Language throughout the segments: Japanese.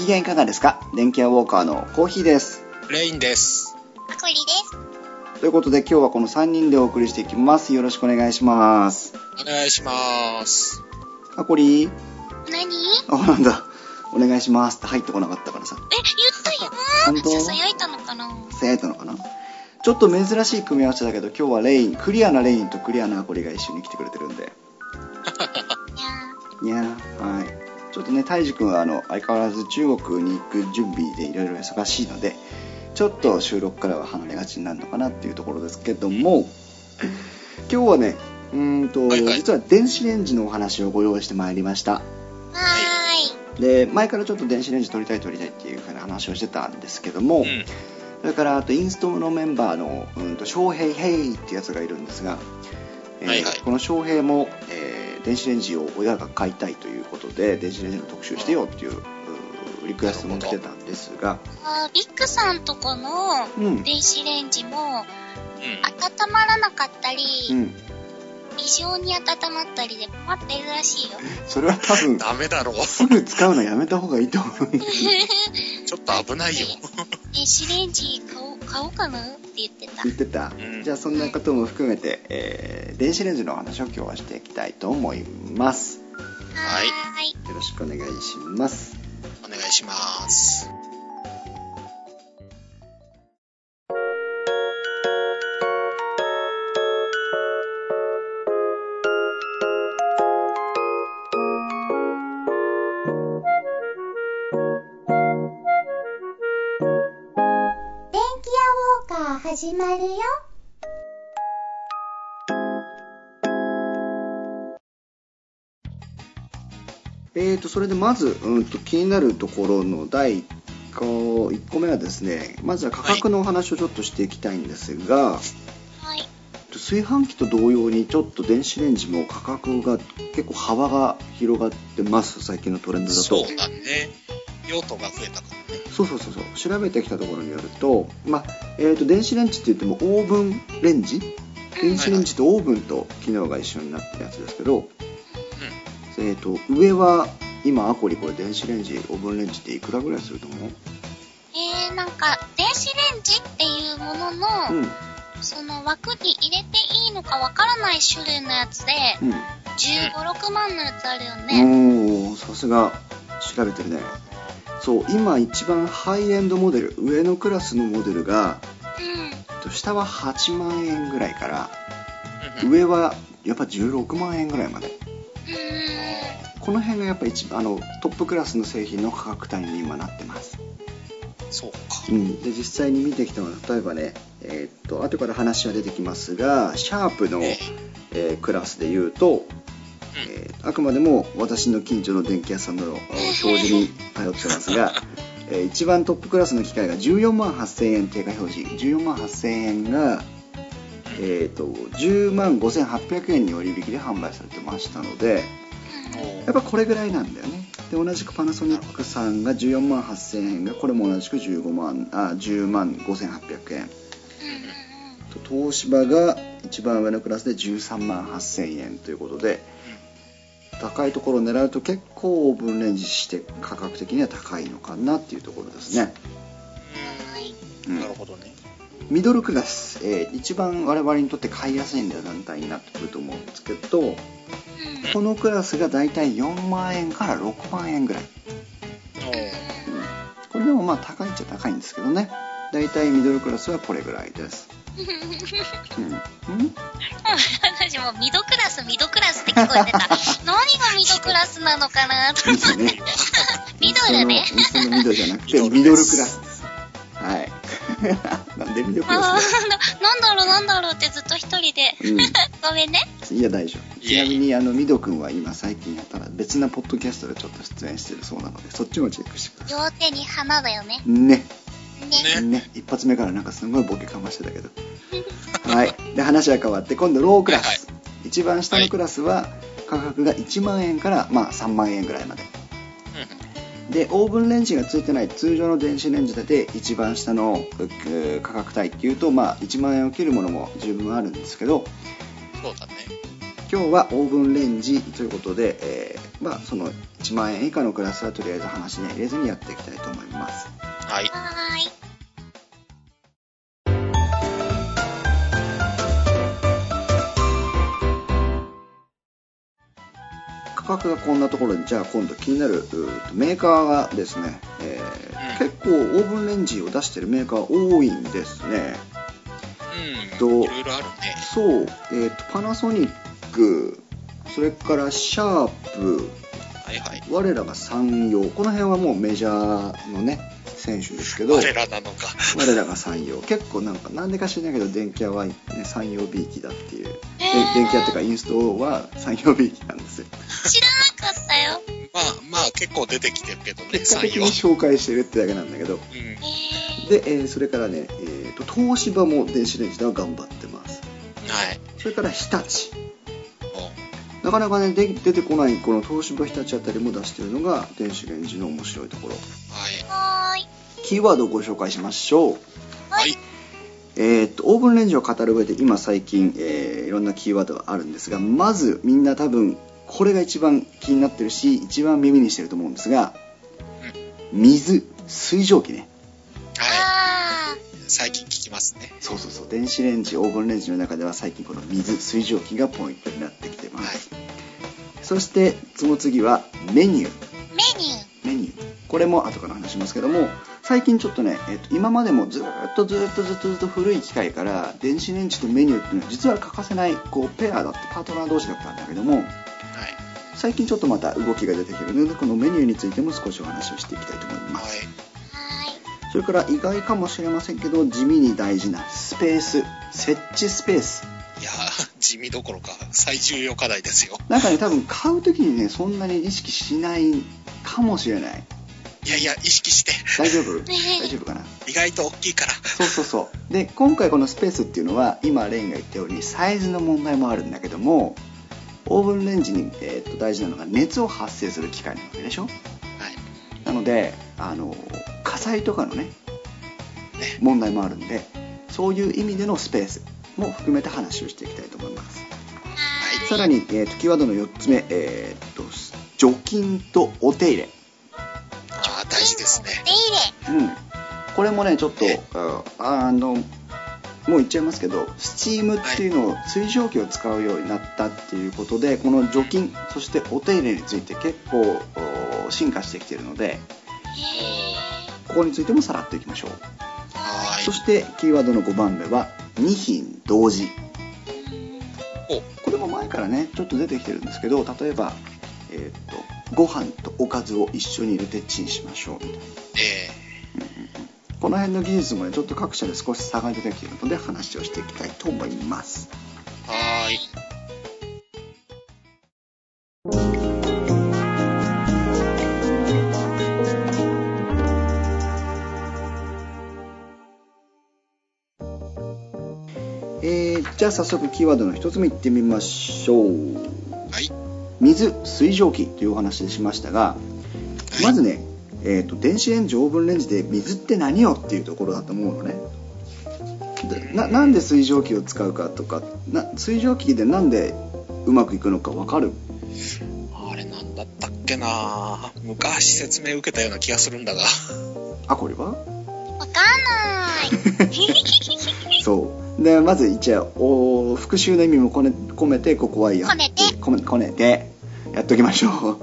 機嫌いかがですか？電気屋ウォーカーのコーヒーです。 レインです。 アコリです。 ということで今日はこの3人でお送りしていきます。よろしくお願いします。 お願いします。 アコリ何？ なんだ、お願いしますって入ってこなかったからさ。 言ったよ。 本当？ ささやいたのかな？ さやいたのかな。ちょっと珍しい組み合わせだけど、今日はレイン、クリアなレインとクリアなアコリが一緒に来てくれてるんで。いやー、はい。ちょっとね、タイジ君は相変わらず中国に行く準備でいろいろ忙しいので、ちょっと収録からは離れがちになるのかなっていうところですけども、今日はね、実は電子レンジのお話をご用意してまいりました。で、前からちょっと電子レンジ撮りたいっていうふうな話をしてたんですけども、それからあとインストのメンバーの翔平ヘイってやつがいるんですが、この翔平も、電子レンジを親が買いたいということで電子レンジの特集してよっていうリクエストも来てたんですが、 ビッグさんとこの電子レンジも、温まらなかったり、異常に温まったりで困ってるらしいよ。 それは多分ダメだろう。 すぐ使うのやめた方がいいと思うんだけどちょっと危ないよ。 電子レンジ買おうかなって言ってた。 じゃあそんなことも含めて、電子レンジのお話を今日はしていきたいと思います。 はい。 よろしくお願いします。 お願いします。 始まるよ。 それでまず、気になるところの第1個目はですね、まずは価格のお話をちょっとしていきたいんですが、炊飯器と同様にちょっと電子レンジも価格が結構幅が広がってます。最近のトレンドだと。 そうだね。用途が増えたからね。 そう調べてきたところによると、電子レンジって言ってもオーブンレンジ、電子レンジとオーブンと機能が一緒になってるやつですけど、上は今アコリこれ電子レンジオーブンレンジっていくらぐらいすると思う？ なんか電子レンジっていうものの、その枠に入れていいのかわからない種類のやつで、15、6万のやつあるよね。 さすが調べてるね。そう、今一番ハイエンドモデル、上のクラスのモデルが、下は8万円ぐらいから、上はやっぱ16万円ぐらいまで。この辺がやっぱ一番トップクラスの製品の価格帯に今なってます。 そうか。 で実際に見てきたのは例えばね、後から話は出てきますが、シャープの、クラスでいうと、あくまでも私の近所の電気屋さんの表示に頼ってますが、一番トップクラスの機械が14万8000円定価表示、14万8000円が、10万5800円に割引で販売されてましたので、やっぱこれぐらいなんだよね。で同じくパナソニックさんが14万8000円がこれも同じく10万5800円、東芝が一番上のクラスで13万8000円ということで、高いところを狙うと結構オーブンレンジして価格的には高いのかなっていうところですね。 なるほどね。 ミドルクラス、一番我々にとって買いやすいんだよ団体になってくると思うんですけど、このクラスがだいたい4万円から6万円ぐらい。これでもまあ高いっちゃ高いんですけどね。だいたいミドルクラスはこれぐらいです。 私もミドクラスって聞こえてた。何がミドクラスなのかなと思って。ミドルね。 そのミドじゃなくてミドルクラスです。はい。なんでミドクラスなんだろうってずっと一人で。ごめんね。 いや大丈夫。ちなみにミド君は今最近やったら別なポッドキャストでちょっと出演してるそうなので、そっちもチェックしてください。 両手に花だよね。 ね。一発目からなんかすごいボケかましてたけどはい。で話は変わって今度ロークラス、一番下のクラスは価格が1万円から3万円ぐらいまで、でオーブンレンジがついてない通常の電子レンジで一番下の価格帯っていうと1万円を切るものも十分あるんですけど、 そうだね。 今日はオーブンレンジということで、その1万円以下のクラスはとりあえず話には入れずにやっていきたいと思います。 はい。 価格がこんなところで、じゃあ今度気になるメーカーがですね、結構オーブンレンジを出してるメーカー多いんですね。 いろいろあるね。 そう、パナソニック、それからシャープ、我らが山陽、この辺はもうメジャーのね選手ですけど、 我らなのか。 我らが山陽、結構なんでか知らないけど電気屋は、ね、山陽 B 機だっていう、電気屋っていうかインストは山陽 B 機なんですよ。 知らなかったよ。 まあ結構出てきてるけどね。 結果的に紹介してるってだけなんだけど、で、それからね、東芝も電子レンジでは頑張ってます。 はい。 それから日立、なかなかね出てこないこの東芝日立あたりも出してるのが電子レンジの面白いところ。 はい。 キーワードをご紹介しましょう。 はい。 オーブンレンジを語る上で今最近、いろんなキーワードがあるんですが、まずみんな多分これが一番気になってるし一番耳にしてると思うんですが、水、水蒸気ね。 はい。最近聞きますね。 そう電子レンジ、オーブンレンジの中では最近この水、水蒸気がポイントになってきてます。そしてその次はメニュー。これも後から話しますけども、最近ちょっとね、今までもずっと古い機械から電子レンジとメニューっていうのは実は欠かせないペアだってパートナー同士だったんだけども、最近ちょっとまた動きが出てきているので、このメニューについても少しお話をしていきたいと思います。それから意外かもしれませんけど、地味に大事なスペース、設置スペース。 いや地味どころか最重要課題ですよ。 なんかね、多分買うときにねそんなに意識しないかもしれない。 いや意識して。 大丈夫かな。 意外と大きいから。 そうで、今回このスペースっていうのは今レインが言ったようにサイズの問題もあるんだけども、オーブンレンジに、大事なのが熱を発生する機械なわけでしょ。なので火災とかのね問題もあるんで、そういう意味でのスペースも含めて話をしていきたいと思います。さらに、キーワードの4つ目、除菌とお手入れ。 大事ですね。 これもねちょっともう言っちゃいますけど、スチームっていうのを水蒸気を使うようになったっていうことで、この除菌そしてお手入れについて結構進化してきているので、ここについてもさらっといきましょう。そしてキーワードの5番目は2品同時。これも前からねちょっと出てきてるんですけど、例えば、ご飯とおかずを一緒に入れてチンしましょうみたいな。この辺の技術もねちょっと各社で少し差が出てきているので話をしていきたいと思います。じゃあ早速キーワードの一つ目いってみましょう。水、水蒸気というお話でしましたが、まずね、電子レンジ、オーブンレンジで水って何よっていうところだと思うのね。なんで水蒸気を使うかとか、水蒸気でなんでうまくいくのか分かる？ あれなんだったっけな、昔説明受けたような気がするんだが。 これは？ わかんない。 そうで、まず一応復習の意味も込めてここはこねてやっておきましょう。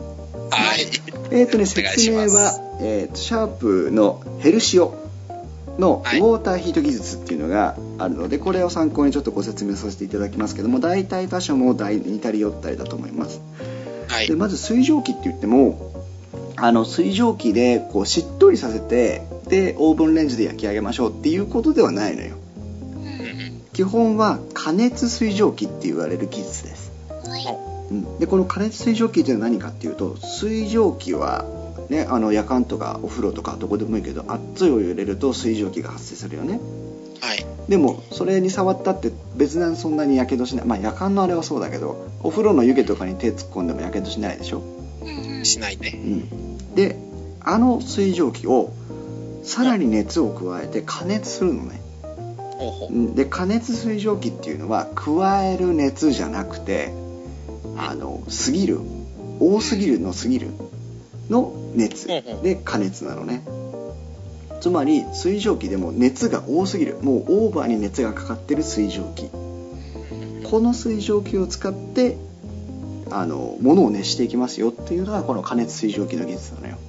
説明は、シャープのヘルシオのウォーターヒート技術っていうのがあるので、これを参考にちょっとご説明させていただきますけども、大体場所も似たり寄ったりだと思います。でまず水蒸気って言っても、水蒸気でしっとりさせて、でオーブンレンジで焼き上げましょうっていうことではないのよ。基本は加熱水蒸気って言われる技術です。でこの加熱水蒸気っていうのは何かっていうと、水蒸気はね、夜間とかお風呂とかどこでもいいけど、熱いお湯入れると水蒸気が発生するよね。でもそれに触ったって別にそんなにやけどしない。夜間のあれはそうだけど、お風呂の湯気とかに手突っ込んでもやけどしないでしょ。 しないね。 で水蒸気をさらに熱を加えて加熱するのね。で加熱水蒸気っていうのは加える熱じゃなくて、 すぎる、多すぎるのすぎるの熱で加熱なのね。つまり水蒸気でも熱が多すぎる、もうオーバーに熱がかかってる水蒸気、この水蒸気を使って物を熱していきますよっていうのがこの加熱水蒸気の技術なのよ。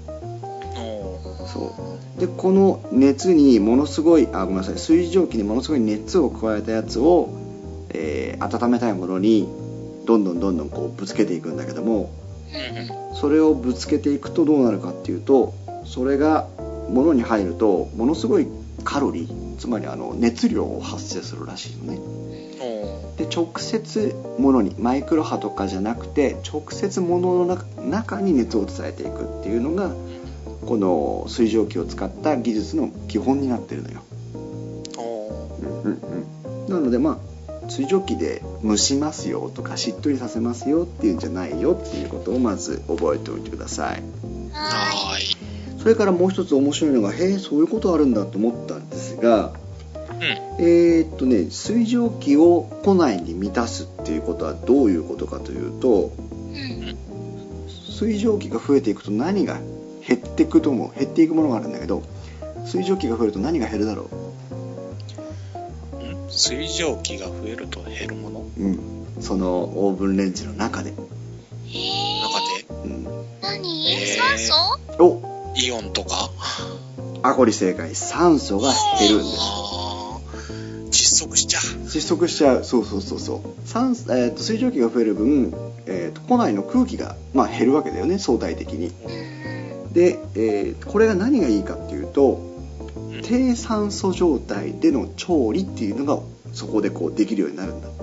そうで、この熱にものすごい水蒸気にものすごい熱を加えたやつを、温めたいものにどんどんこうぶつけていくんだけども、それをぶつけていくとどうなるかっていうと、それが物に入るとものすごいカロリー、つまり熱量を発生するらしいのね。で直接物に、マイクロ波とかじゃなくて直接物の中に熱を伝えていくっていうのがこの水蒸気を使った技術の基本になってるのよ。なので水蒸気で蒸しますよとかしっとりさせますよっていうんじゃないよっていうことをまず覚えておいてください。 はい。 それからもう一つ面白いのが、そういうことあるんだと思ったんですが、水蒸気を庫内に満たすっていうことはどういうことかというと、水蒸気が増えていくと何が減っていくと思う？減っていくものがあるんだけど、水蒸気が増えると何が減るだろう？ 水蒸気が増えると減るもの？ そのオーブンレンジの中で。 何？酸素？ イオンとか？ これ正解。酸素が減るんです。 窒息しちゃう。そう。水蒸気が増える分、庫内の空気が、減るわけだよね、相対的に。で、これが何がいいかっていうと、低酸素状態での調理っていうのがそこでこうできるようになるんだって。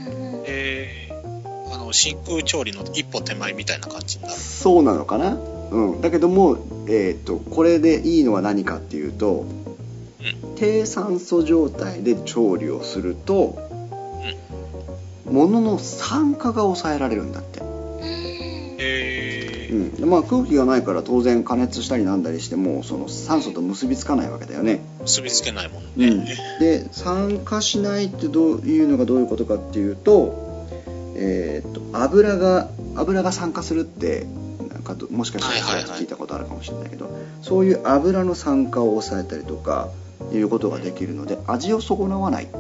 真空調理の一歩手前みたいな感じになる。 そうなのかな。だけども、これでいいのは何かっていうと、低酸素状態で調理をすると、物の酸化が抑えられるんだって。空気がないから当然加熱したりなんだりしてもその酸素と結びつかないわけだよね。 結びつけないもんね。 で、酸化しないってどういうのがどういうことかっていうと、油が酸化するってもしかしたら聞いたことあるかもしれないけど、そういう油の酸化を抑えたりとかいうことができるので、味を損なわない。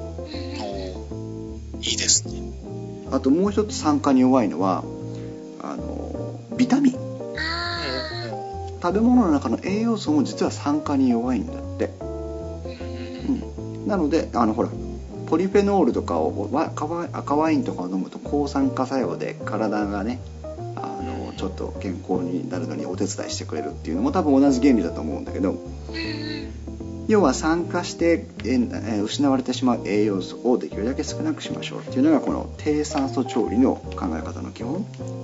いいですね。 あともう一つ酸化に弱いのはビタミン。食べ物の中の栄養素も実は酸化に弱いんだって。なのでポリフェノールとかを赤ワインとかを飲むと抗酸化作用で体がねちょっと健康になるのにお手伝いしてくれるっていうのも多分同じ原理だと思うんだけど、要は酸化して失われてしまう栄養素をできるだけ少なくしましょうっていうのがこの低酸素調理の考え方の基本。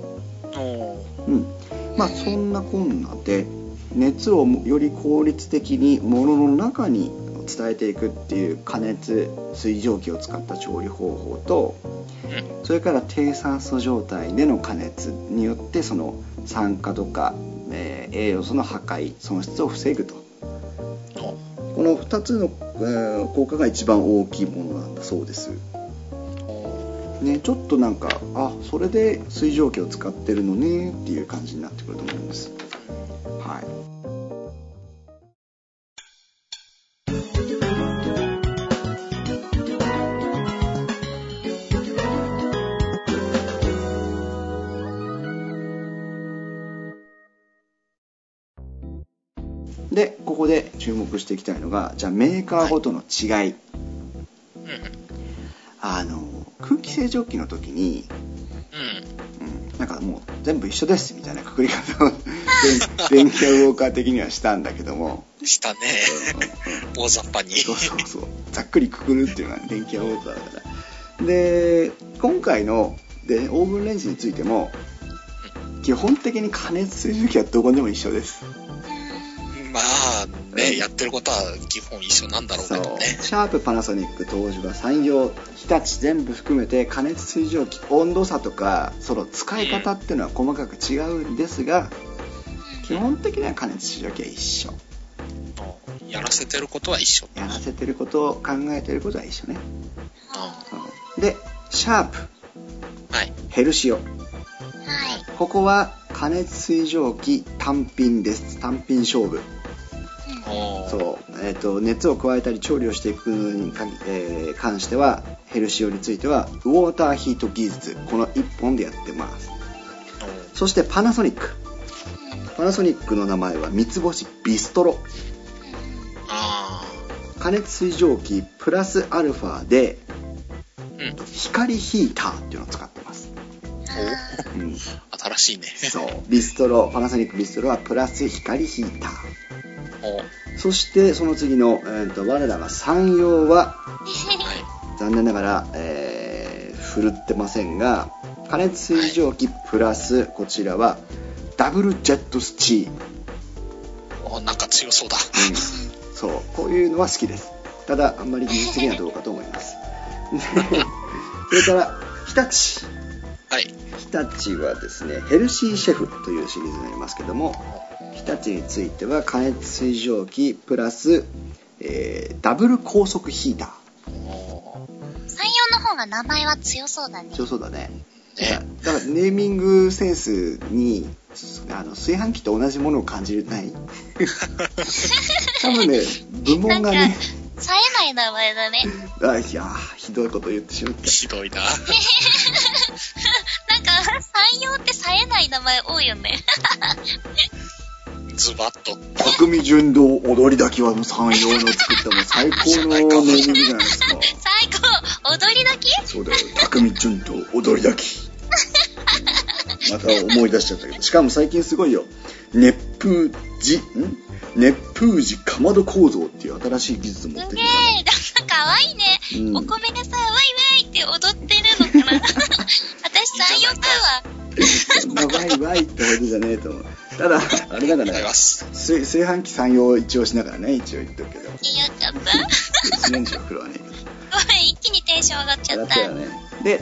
そんなこんなで熱をより効率的に物の中に伝えていくっていう加熱水蒸気を使った調理方法と、それから低酸素状態での加熱によってその酸化とか、栄養素の破壊損失を防ぐと、この2つの、効果が一番大きいものなんだそうです。ちょっとそれで水蒸気を使ってるのねっていう感じになってくると思います。で、ここで注目していきたいのが、じゃあメーカーごとの違い。空気清浄機の時に、もう全部一緒ですみたいなくくり方を電気屋ウォーカー的にはしたんだけども。 したね。大雑把に。 そうざっくりくくるっていうのが電気屋ウォーカーだから。で、今回のオーブンレンジについても基本的に加熱水蒸気はどこでも一緒です。 やってることは基本一緒なんだろうけどね。 シャープ、パナソニック、東芝、産業、日立全部含めて加熱水蒸気温度差とかその使い方っていうのは細かく違うんですが、基本的には加熱水蒸気は一緒。 やらせてることは一緒。 やらせてることを考えてることは一緒ね。で、シャープ、 ヘルシオ。 はい。 ここは加熱水蒸気単品です。単品勝負。そう、熱を加えたり調理をしていくに関してはヘルシオについてはウォーターヒート技術、この1本でやってます。そしてパナソニックの名前は三つ星ビストロ。加熱水蒸気プラスアルファで光ヒーターっていうのを使ってます。 新しいね。 そう、パナソニックビストロはプラス光ヒーター。そしてその次の、我らが山陽は残念ながら、振るってませんが、加熱水蒸気プラスこちらはダブルジェットスチーム。 なんか強そうだ。 そう、こういうのは好きです。ただあんまり技術的にはどうかと思います。それから日立。 はい。 日立はですね、ヘルシーシェフというシリーズになりますけども、日立については加熱水蒸気プラス、ダブル高速ヒーター。 山陽の方が名前は強そうだね。 強そうだね。だからネーミングセンスに炊飯器と同じものを感じない多分ね、部門がね、 冴えない名前だね。 いやひどいこと言ってしまった。 ひどいな。 なんか山陽って冴えない名前多いよね。 ズバッと。 匠純道踊り炊きは山陽の作ったも最高のネーミングじゃないですか。 最高。踊り炊き？ そうだよ、匠純道踊り炊き。また思い出しちゃったけど、しかも最近すごいよ。熱風時かまど構造っていう新しい技術を持ってる。 かわいいね、お米がさ、ワイワイって踊ってるのかな。私山陽だわ。 そんなワイワイってほどじゃねえと思う。ただあれだからね、炊飯器山陽一応しながらね、一応言っとくけど。 言っちゃった。 一年中風呂はね。 ごめん、一気にテンション上がっちゃった。 ね、で、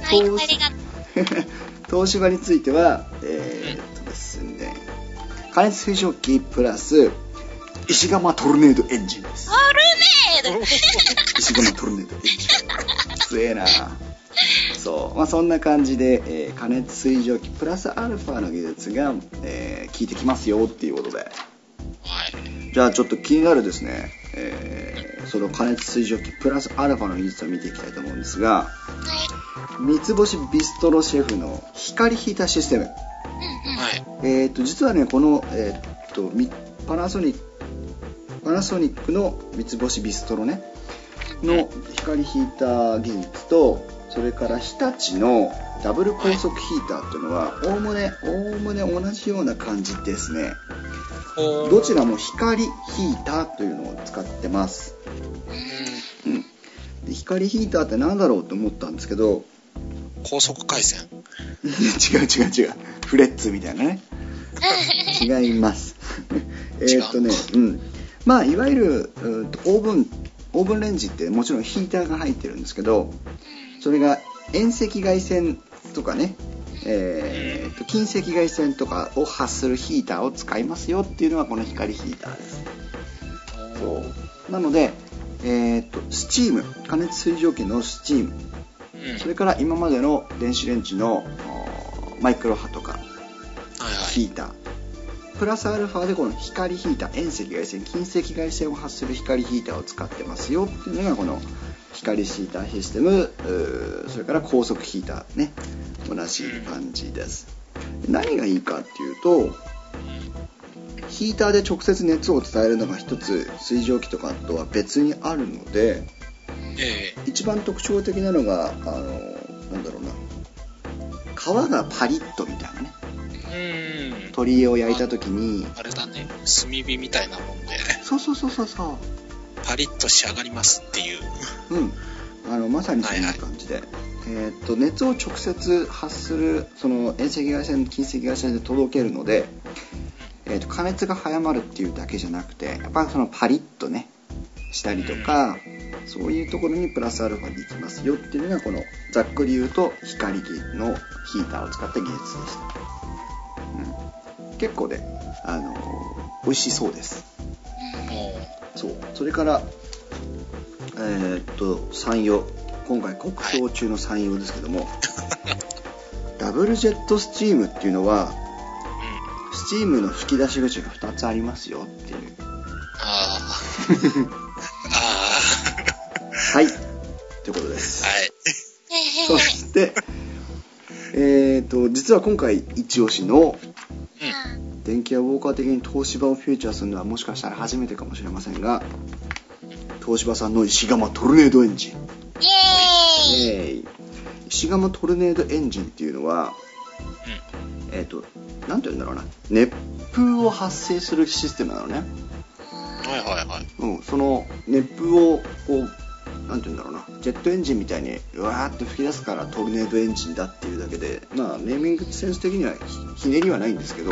東芝についてはですね、加熱水蒸気プラス石窯トルネードエンジンです。 トルネード石窯トルネードエンジン。強えな。そう、そんな感じで、加熱水蒸気プラスアルファの技術が、効いてきますよっていうことで、じゃあちょっと気になるですね、その加熱水蒸気プラスアルファの技術を見ていきたいと思うんですが、三つ星ビストロシェフの光ヒーターシステム、実はね、この、パナソニックの三つ星ビストロねの光ヒーター技術と、それから日立のダブル高速ヒーターっていうのはおおむね同じような感じですね。どちらも光ヒーターというのを使ってます。で、光ヒーターって何だろうと思ったんですけど、 高速回線違うフレッツみたいなね。違いますいわゆるオーブンレンジってもちろんヒーターが入ってるんですけど、それが遠赤外線とかね、近赤外線とかを発するヒーターを使いますよっていうのがこの光ヒーターです。そうなので、スチーム、加熱水蒸気のスチーム、それから今までの電子レンジのマイクロ波とかヒーター、プラスアルファでこの光ヒーター、遠赤外線、近赤外線を発する光ヒーターを使ってますよっていうのがこの光ヒーターシステム。それから高速ヒーターね、同じ感じです。何がいいかっていうと、ヒーターで直接熱を伝えるのが一つ水蒸気とかとは別にあるので、一番特徴的なのがなんだろうな、皮がパリッとみたいなね。鶏を焼いた時にあれだね、炭火みたいなもんで、 そうパリッと仕上がりますっていう。 まさにそんな感じで、熱を直接発するその遠赤外線、近赤外線で届けるので、加熱が早まるっていうだけじゃなくて、やっぱりそのパリッとねしたりとか、そういうところにプラスアルファできますよっていうのがこのざっくり言うと光のヒーターを使った技術でした。結構ね、美味しそうです。それから山陽、今回黒糖中の山陽ですけどもダブルジェットスチームっていうのは、スチームの吹き出し口が2つありますよっていう。 あはい。ということです。 はい。 そして、実は今回一押しの、電気屋ウォーカー的に東芝をフューチャーするのはもしかしたら初めてかもしれませんが、東芝さんの石窯トルネードエンジン。イエーイ。石窯トルネードエンジンっていうのは、なんて言うんだろうな、熱風を発生するシステムなのね。 はいはいはい。 その熱風をこう、なんて言うんだろうな、ジェットエンジンみたいにうわーって吹き出すからトルネードエンジンだっていうだけで、まあネーミングセンス的にはひねりはないんですけど、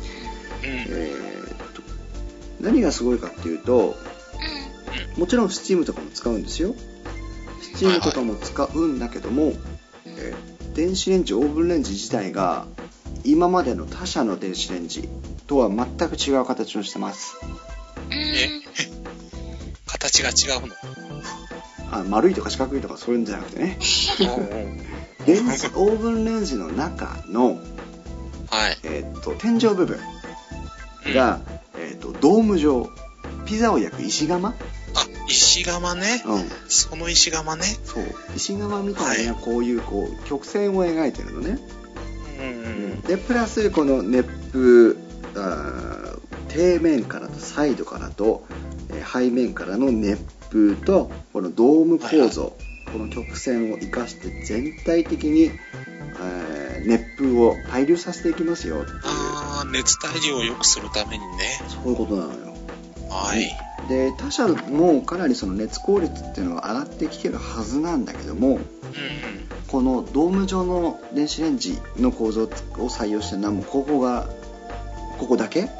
何がすごいかっていうと、もちろんスチームとかも使うんですよ。スチームとかも使うんだけども、電子レンジ、オーブンレンジ自体が今までの他社の電子レンジとは全く違う形をしてます。 形が違うの？ 丸いとか四角いとかそういうんじゃなくてね。オーブンレンジの中の、天井部分が、ドーム状、ピザを焼く石窯。 石窯ね。その石窯ね。そう、 石窯みたいなこういう曲線を描いてるのね。でプラスこの熱風、底面からとサイドからと、背面からの熱風とこのドーム構造、この曲線を生かして全体的に、熱風を対流させていきますよっていう。 熱対流を良くするためにね。 そういうことなのよ。 はい。 で他社もかなりその熱効率っていうのは上がってきてるはずなんだけども、このドーム状の電子レンジの構造を採用してるのはもうここだけ、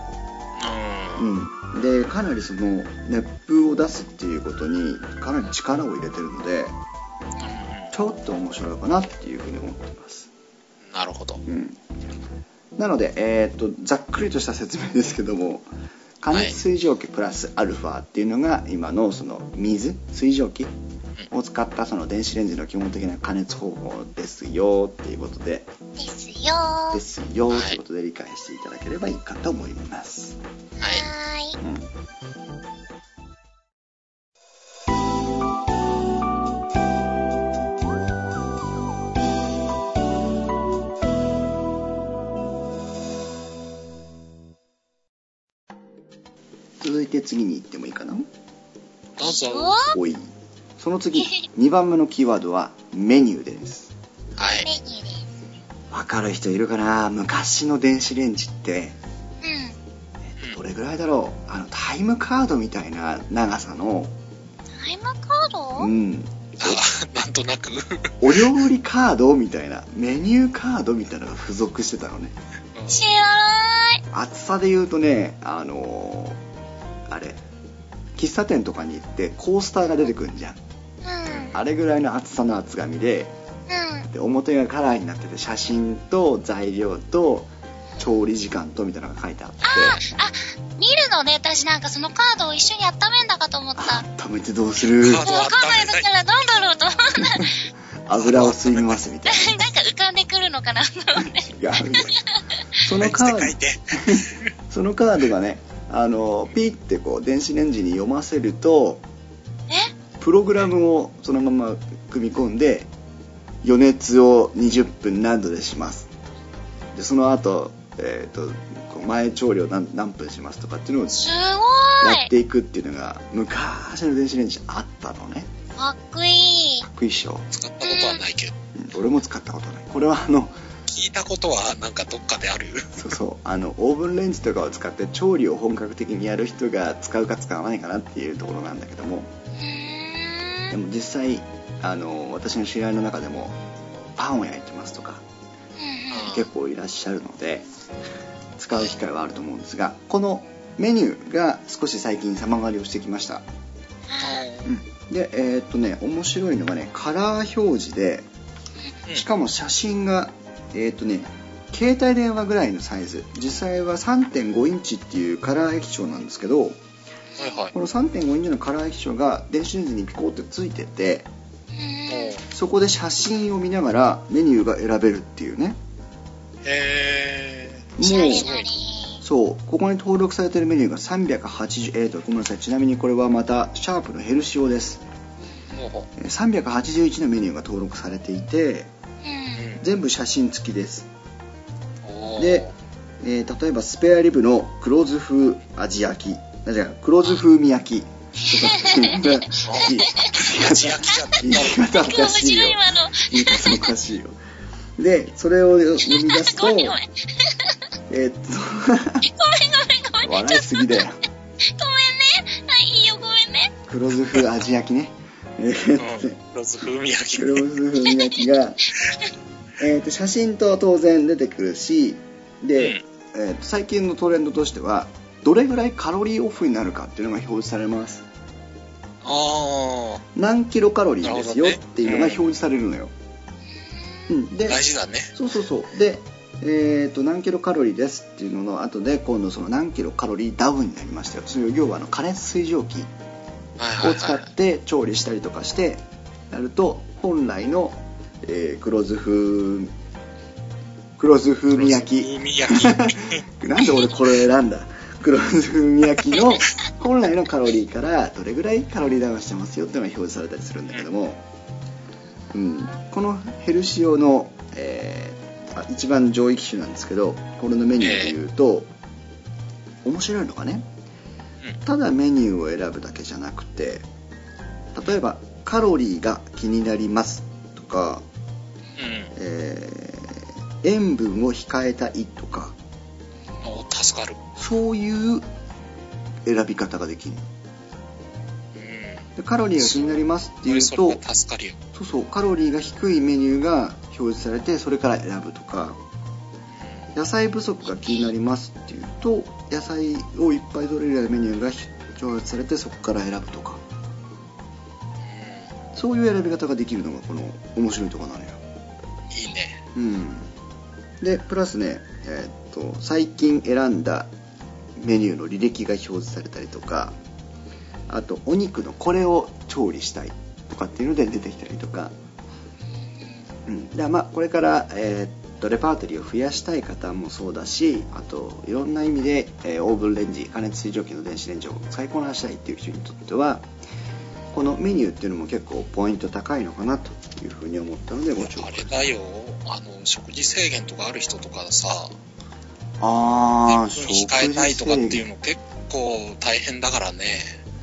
でかなりその熱風を出すっていうことにかなり力を入れてるので、ちょっと面白いかなっていうふうに思ってます。 なるほど。 なので、ざっくりとした説明ですけども、加熱水蒸気プラスアルファっていうのが今のその水蒸気を使ったその電子レンジの基本的な加熱方法ですよっていうことで、ですよということで理解していただければいいかと思います。 はい。 続いて次に行ってもいいかな？ どうぞ。 おい。その次、2番目のキーワードはメニューです。 はい。 メニューです。 わかる人いるかな？昔の電子レンジって、どれぐらいだろう？タイムカードみたいな長さの。 タイムカード？ なんとなく。 お料理カードみたいな、メニューカードみたいなのが付属してたのね。 知らない。 厚さで言うとね、喫茶店とかに行ってコースターが出てくるんじゃん。あれぐらいの厚さの厚紙で、で表がカラーになってて写真と材料と調理時間とみたいなのが書いてあって、 見るのね。私なんかそのカードを一緒に温めんだかと思った。 温めてどうする？ わかんないだからなんだろうと思って油を吸いますみたいな。 なんか浮かんでくるのかなと思って。 違う。そのカードがね、ピッてこう電子レンジに読ませると、プログラムをそのまま組み込んで予熱を20分何度でします。でその後、前調理を 何分しますとかっていうのをすごいやっていくっていうのが昔の電子レンジあったのね。 かっこいい。 かっこいいっしょ。 使ったことはないけど、 俺も使ったことない。これは聞いたことはなんかどっかである。 そうオーブンレンジとかを使って調理を本格的にやる人が使うか使わないかなっていうところなんだけども、でも実際私の知り合いの中でもパンを焼いてますとか、結構いらっしゃるので使う機会はあると思うんですが、このメニューが少し最近様変わりをしてきました。で面白いのがね、カラー表示で、しかも写真が携帯電話ぐらいのサイズ、実際は 3.5 インチっていうカラー液晶なんですけど、この 3.5 インチのカラー液晶が電子レンジにピコってついてて、 そこで写真を見ながらメニューが選べるっていうね。 もうそう、ここに登録されているメニューが380、ごめんなさい、ちなみにこれはまたシャープのヘルシオです。381のメニューが登録されていて、全部写真付きです。で、例えばスペアリブの黒酢風味焼き、黒酢風味焼きとか言い方おかしいよ。言い方おかしいよ。で、それを読み出すと、 ごめん。 笑いすぎだよ。 ごめんね。はい、いいよ、ごめんね。 黒酢風味焼きね。 黒酢風味焼き。 黒酢風味焼きが、写真と当然出てくるし、で、最近のトレンドとしては、どれぐらいカロリーオフになるかっていうのが表示されます。何キロカロリーですよっていうのが表示されるのよ。で、 大事だね。 そう。で、何キロカロリーですっていうのの後で、今度その何キロカロリーダウンになりましたよ。それ要は加熱水蒸気を使って調理したりとかしてやると、本来の、黒酢風味焼きなんで俺これ選んだ。黒酢風味焼きの本来のカロリーからどれぐらいカロリーダウンしてますよっていうのが表示されたりするんだけども、このヘルシオの、一番上位機種なんですけど、これのメニューで言うと、面白いのがね、ただメニューを選ぶだけじゃなくて、例えばカロリーが気になりますとか、塩分を控えたいとか、 助かる。 そういう選び方ができる。でカロリーが気になりますっていうと、 助かるよ。 そうカロリーが低いメニューが表示されて、それから選ぶとか、野菜不足が気になりますっていうと、野菜をいっぱい取れるようなメニューが表示されて、そこから選ぶとか、そういう選び方ができるのがこの面白いところなのよ。 いいね。 でプラスね、最近選んだメニューの履歴が表示されたりとか、あとお肉のこれを調理したいとかっていうので出てきたりとか、でこれから、レパートリーを増やしたい方もそうだし、あといろんな意味で、オーブンレンジ、加熱水蒸気の電子レンジを使いこなしたいっていう人にとっては、このメニューっていうのも結構ポイント高いのかなというふうに思ったのでご紹介。 あれだよ、食事制限とかある人とかさ、控えたいとかっていうの結構大変だからね。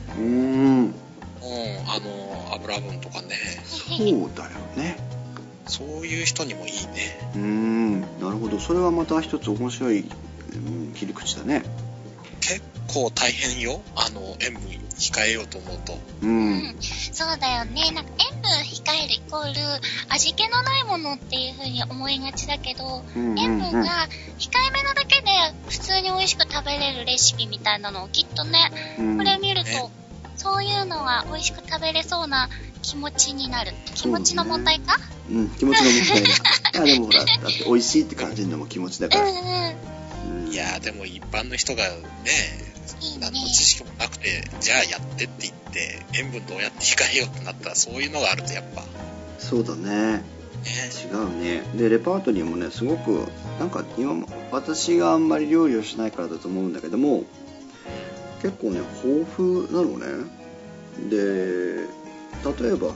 油分とかね。 そうだよね。 そういう人にもいいね。 なるほど。それはまた一つ面白い、切り口だね。 結構大変よ。塩分控えようと思うと。 そうだよね。なんか塩分控えるイコール味気のないものっていう風に思いがちだけど、塩分が控えめなだけで普通に美味しく食べれるレシピみたいなのをきっとね、これ見ると、そういうのが美味しく食べれそうな気持ちになる。気持ちの問題か？ 気持ちの問題だ。でもほら、だって美味しいって感じるのも気持ちだから。 いやでも一般の人がね、何の知識もなくて、じゃあやってって言って塩分どうやって控えようってなったら、そういうのがあるとやっぱそうだね。違うね。でレパートリーもね、すごくなんか私があんまり料理をしないからだと思うんだけども、結構ね豊富なのね。で例えば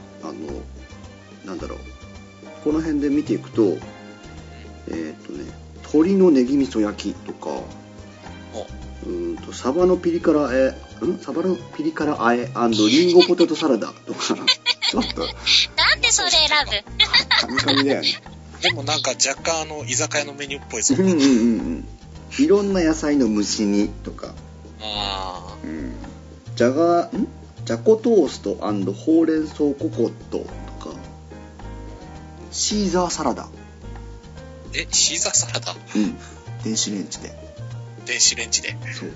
この辺で見ていくと、鶏のネギ味噌焼きとか、サバのピリ辛あえ&リンゴポテトサラダとかちょっとなんでそれ選ぶ？ カミカミだよね。 でもなんか若干居酒屋のメニューっぽいぞ。 いろんな野菜の蒸し煮とか、じゃこトースト&ほうれん草ココットとか、シーザーサラダ。 シーザーサラダ？ 電子レンジで。そう。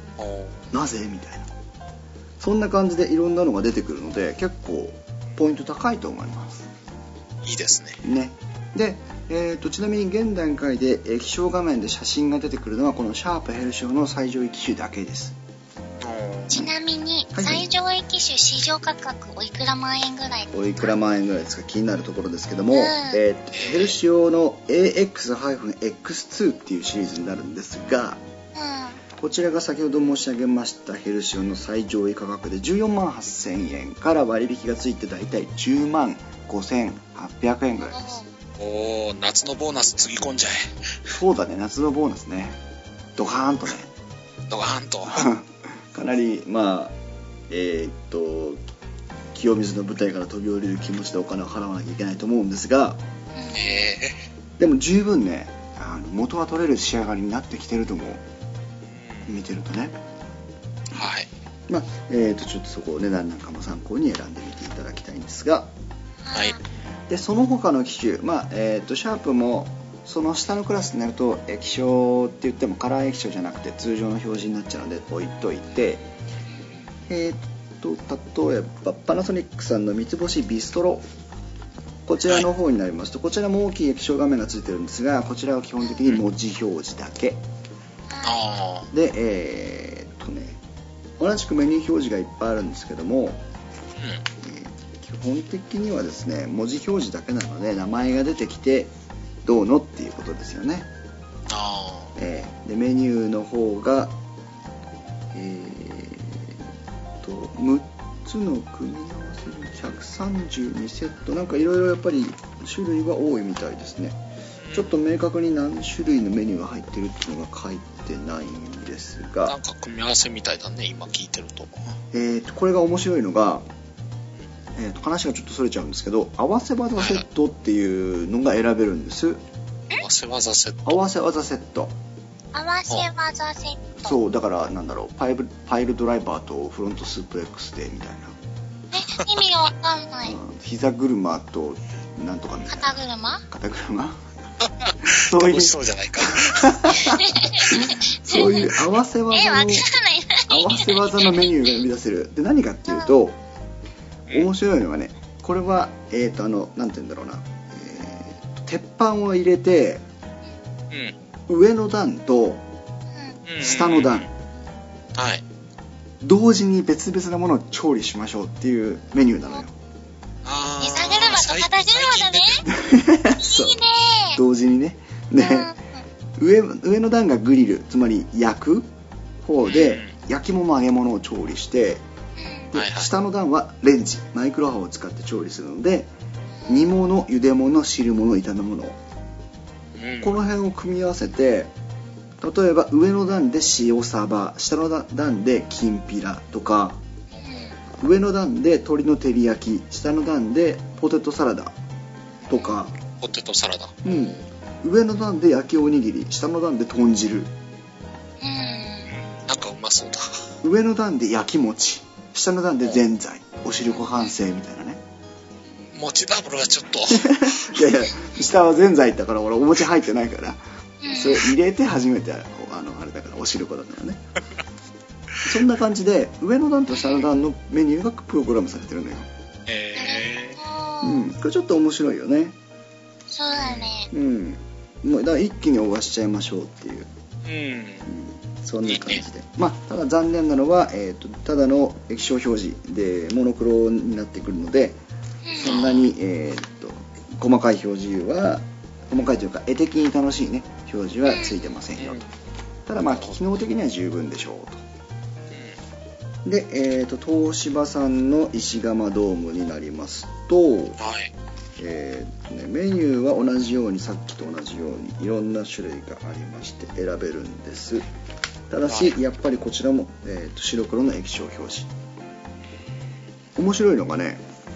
なぜみたいな。そんな感じでいろんなのが出てくるので、結構ポイント高いと思います。 いいですね。 で、ちなみに現段階で液晶画面で写真が出てくるのはこのシャープヘルシオの最上位機種だけです。 ちなみに最上位代機種市場価格おいくら万円ぐらいですか？ おいくら万円ぐらいですか、気になるところですけども、ヘルシオの AX-X2 っていうシリーズになるんですが、こちらが先ほど申し上げましたヘルシオの最上位価格で14万8000円から割引がついてだいたい10万5800円ぐらいです。 おー、夏のボーナスつぎ込んじゃえ。 そうだね、夏のボーナスね、ドカーンとね、 ドカーンとかなりまあ清水の舞台から飛び降りる気持ちでお金を払わなきゃいけないと思うんですが、でも十分ね、元は取れる仕上がりになってきてると思う、見てるとね。 はい。 まあちょっとそこを値段なんかも参考に選んでみていただきたいんですが、 はい。 でその他の機種、シャープもその下のクラスになると液晶って言ってもカラー液晶じゃなくて通常の表示になっちゃうので置いといて、例えばパナソニックさんの三つ星ビストロ、こちらの方になりますと、こちらも大きい液晶画面がついてるんですが、こちらは基本的に文字表示だけで、同じくメニュー表示がいっぱいあるんですけども、基本的にはですね、文字表示だけなので名前が出てきてどうのっていうことですよね。でメニューの方が6つの組み合わせで132セット、なんかいろいろやっぱり種類は多いみたいですね。ちょっと明確に何種類のメニューが入ってるっていうのが書いてないんですが、 なんか組み合わせみたいだね、今聞いてると。 これが面白いのが、話がちょっとそれちゃうんですけど、合わせ技セットっていうのが選べるんです。 合わせ技セット。 合わせ技セット。 合わせ技セット。 そう、だからなんだろう、パイルドライバーとフロントスープレックスでみたいな。 意味がわかんない。 膝車となんとかみたいな。肩車そういう楽しそうじゃないか。 そういう合わせ技のメニューが生み出せる。で何かっていうと、面白いのがね、これはなんて言うんだろうな、鉄板を入れて、上の段と下の段、同時に別々なものを調理しましょうっていうメニューなのよ。 膝車と肩車だね。 そう、 いいね。 同時にね。で、上の段がグリル、つまり焼く方で、焼き物揚げ物を調理して、で下の段はレンジ、マイクロ波を使って調理するので、煮物、茹で物、汁物、炒め物、この辺を組み合わせて、例えば上の段で塩サバ、下の段できんぴらとか、上の段で鶏の照り焼き、下の段でポテトサラダとか、 ポテトサラダ、 上の段で焼きおにぎり、下の段で豚汁、 なんかうまそうだ。 上の段で焼き餅、下の段でぜんざい、お汁粉完成みたいなね。 餅ダブルはちょっといやいや、下はぜんざいだから俺お餅入ってないから、それ入れて初めてあれだからお汁粉だからね。そんな感じで上の段と下の段のメニューがプログラムされてるのよ。これちょっと面白いよね。 そうだね。 もうだから一気に終わしちゃいましょうっていう。そんな感じで。ただ残念なのは、ただの液晶表示でモノクロになってくるので、そんなに、細かい表示は、細かいというか絵的に楽しいね表示はついてませんよと。ただ機能的には十分でしょうと。で、東芝さんの石窯ドームになりますと、メニューは同じように、さっきと同じようにいろんな種類がありまして選べるんです。ただしやっぱりこちらも、白黒の液晶表示。面白いのがね、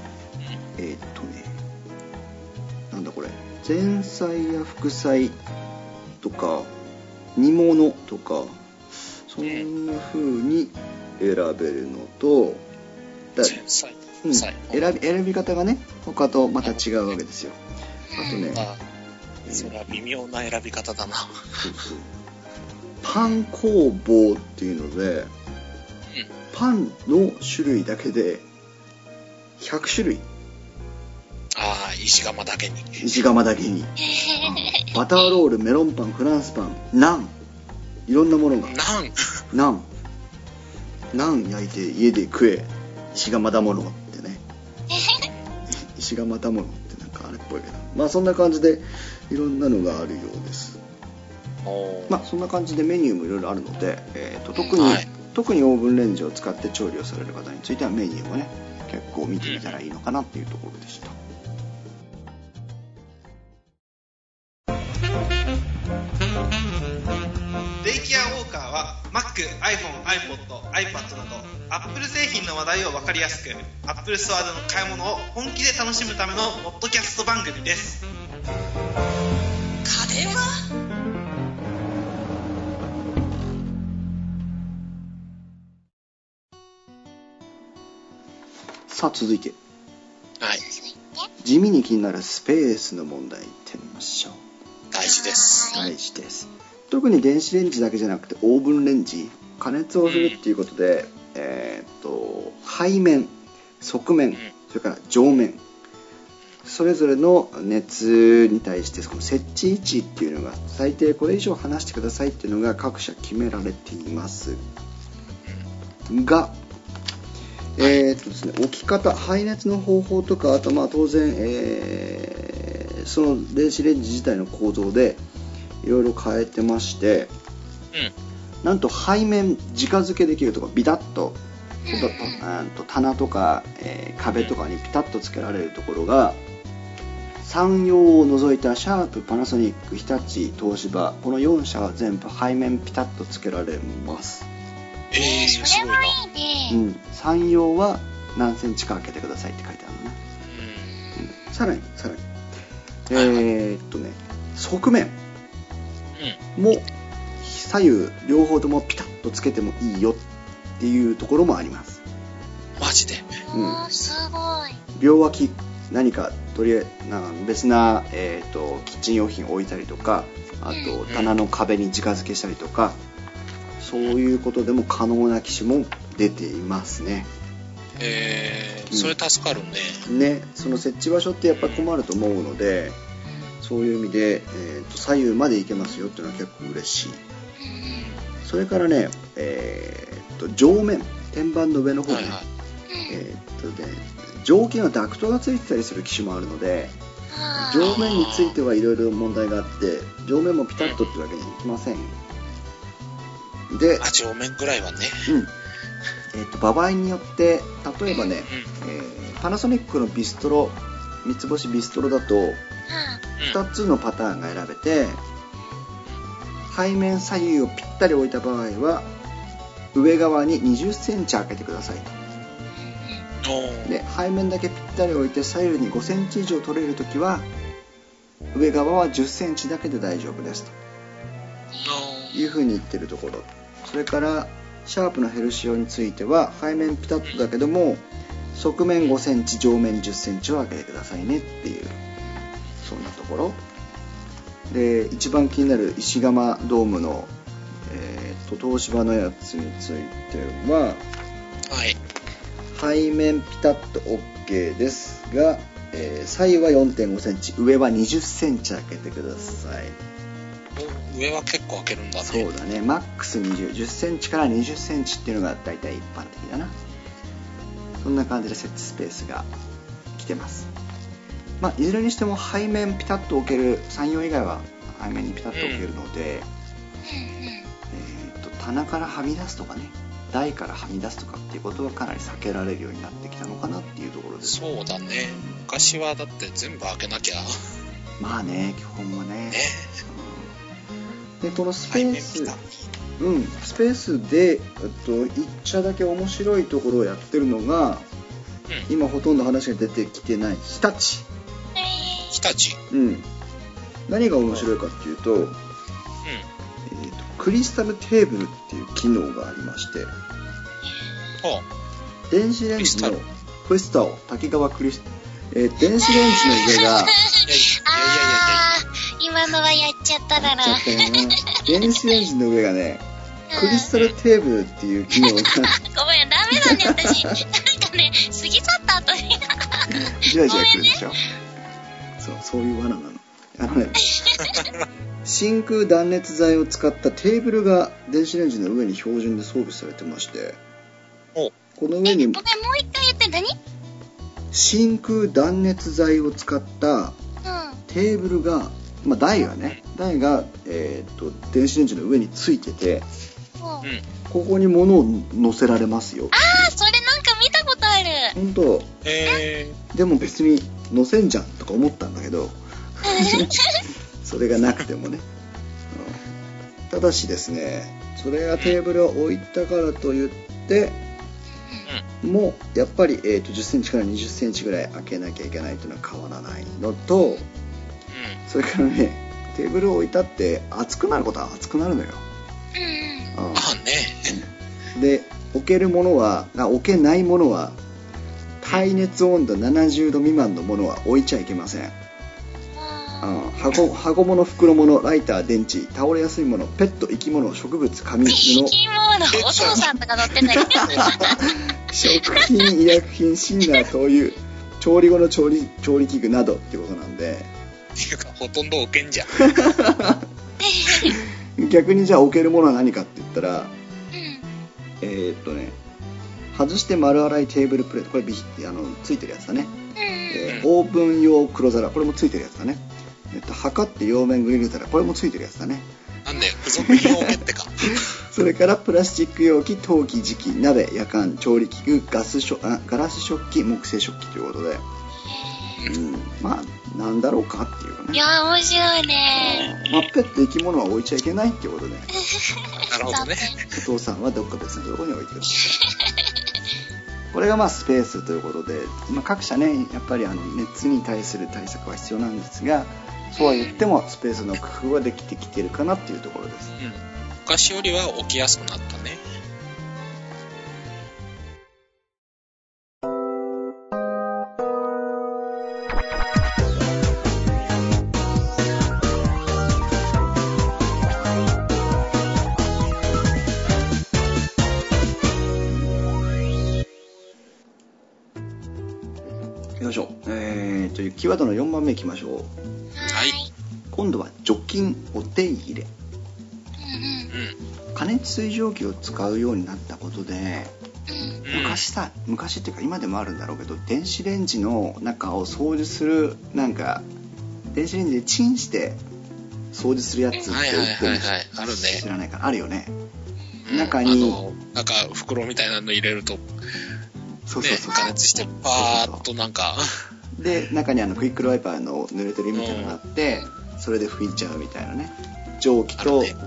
なんだこれ、前菜や副菜とか煮物とか、そんな風に選べるのと、選び方がね他とまた違うわけですよ。あとね、 それは微妙な選び方だな。 パン工房っていうので、パンの種類だけで100種類。 石窯だけに。 バターロール、メロンパン、フランスパン、ナン、いろんなものが。ナン焼いて家で食え。 石窯だものってね石窯だものってなんかあれっぽいけど、まあそんな感じでいろんなのがあるようです。まあそんな感じでメニューもいろいろあるので、特にオーブンレンジを使って調理をされる方についてはメニューもね結構見てみたらいいのかなっていうところでした。 デイケアウォーカーは Mac、iPhone、iPod、iPad など Apple 製品の話題を分かりやすく Apple ストアでの買い物を本気で楽しむためのポッドキャスト番組です。 家電はさあ続いて、地味に気になるスペースの問題いってみましょう。 大事です。 特に電子レンジだけじゃなくてオーブンレンジ、加熱をするっていうことで、背面、側面、それから上面、それぞれの熱に対してその設置位置っていうのが最低これ以上離してくださいっていうのが各社決められていますが、ですね、置き方、排熱の方法とか、あとまあ当然、その電子レンジ自体の構造でいろいろ変えてまして、なんと背面直付けできるとかビタッと棚とか、壁とかにピタッとつけられるところが三洋を除いたシャープ、パナソニック、日立、東芝、この4社は全部背面ピタッとつけられます。 それはいいね。 三洋は何センチか開けてくださいって書いてあるのね。さらに側面も左右両方ともピタッとつけてもいいよっていうところもあります。 マジで？ すごい。 両脇何か別な、キッチン用品を置いたりとか、あと棚の壁に直付けしたりとか、そういうことでも可能な機種も出ていますね。 それ助かるね。 その設置場所ってやっぱり困ると思うので、そういう意味で、左右まで行けますよっていうのは結構嬉しい。それからね、上面、天板の上の方ね、蒸気のダクトがついてたりする機種もあるので、上面についてはいろいろ問題があって、上面もピタッとってわけにはいきません。で、 上面ぐらいはね。 場合によって例えばね、パナソニックのビストロ、三つ星ビストロだと2つのパターンが選べて、背面左右をぴったり置いた場合は上側に20センチ開けてくださいと。で、背面だけぴったり置いて左右に5センチ以上取れるときは上側は10センチだけで大丈夫ですというふうに言ってるところ。それからシャープのヘルシオについては背面ピタッとだけども側面5センチ上面10センチを開けてくださいねっていう、そんなところで、一番気になる石窯ドームの、東芝のやつについては、背面ピタッと OK ですが、左右は 4.5 センチ、上は20センチ開けてください。 上は結構開けるんだね。 そうだね、マックス10センチから20センチっていうのが大体一般的だな。そんな感じで設置スペースが来てます。まあ、いずれにしても背面ピタッと置ける、3、4以外は背面にピタッと置けるので、棚からはみ出すとかね、台からはみ出すとかっていうことはかなり避けられるようになってきたのかなっていうところです。 そうだね。昔はだって全部開けなきゃ。 まあね、基本はね。で、このスペース、スペースで一社だけ面白いところをやってるのが、今ほとんど話が出てきてない日立。何が面白いかっていうと、クリスタルテーブルっていう機能がありまして、電子レンジのクリスタル、滝川クリス、電子レンジの上が今のはやっちゃっただろ。 電子レンジの上がね、クリスタルテーブルっていう機能がごめん、 ダメだね、私。なんかね、過ぎ去った後にじわじわ来るでしょ。そういう罠なの。真空断熱材を使ったテーブルが電子レンジの上に標準で装備されてまして、この上にもう一回って何？ 真空断熱材を使ったテーブルが、まあ、台が電子レンジの上についてて、ここに物を乗せられますよ。 ああ、それなんか見たことある。 本当。でも別に乗せんじゃんとか思ったんだけどそれがなくてもね、ただしですね、それがテーブルを置いたからといってもうやっぱり、10センチから20センチぐらい開けなきゃいけないというのは変わらないのと、それからね、テーブルを置いたって熱くなることは熱くなるのよ。 まあね。 で、置けないものは耐熱温度70度未満のものは置いちゃいけません。箱物、袋物、ライター、電池、倒れやすいもの、ペット、生き物、植物、紙、布。 生き物、お父さんとか乗ってんだけど食品、医薬品、シンナー、灯油、調理後の調理器具などってことなんで。 っていうか、ほとんど置けんじゃん。 逆にじゃあ置けるものは何かって言ったら、外して丸洗いテーブルプレート、これついてるやつだね。オーブン用黒皿、これもついてるやつだね。測って両面グリル皿、これもついてるやつだね。 なんで付属品を置けってかそれからプラスチック容器、陶器、磁器、鍋、やかん、調理器具、ガラス食器、木製食器ということで、まあなんだろうかっていうかね。 いや面白いね。 まあ、ペット生き物は置いちゃいけないっていうことでなるほどね。 お父さんはどっか別のところに置いてくださいこれがまあスペースということで、まあ、各社ねやっぱり熱に対する対策は必要なんですが、そうは言ってもスペースの工夫はできてきてるかなっていうところです。 昔よりは置きやすくなったね。 というキーワードの4番目いきましょう。 はい。 今度は除菌お手入れ。加熱水蒸気を使うようになったことで、昔っていうか今でもあるんだろうけど、電子レンジの中を掃除する電子レンジでチンして掃除するやつって売ってるの知らないかな。あるよね。中になんか袋みたいなの入れると。 そう加熱してパーッとなんかで中にクイックルワイパーの濡れてるみたいなのがあって、それで拭いちゃうみたいなね。蒸気と、テ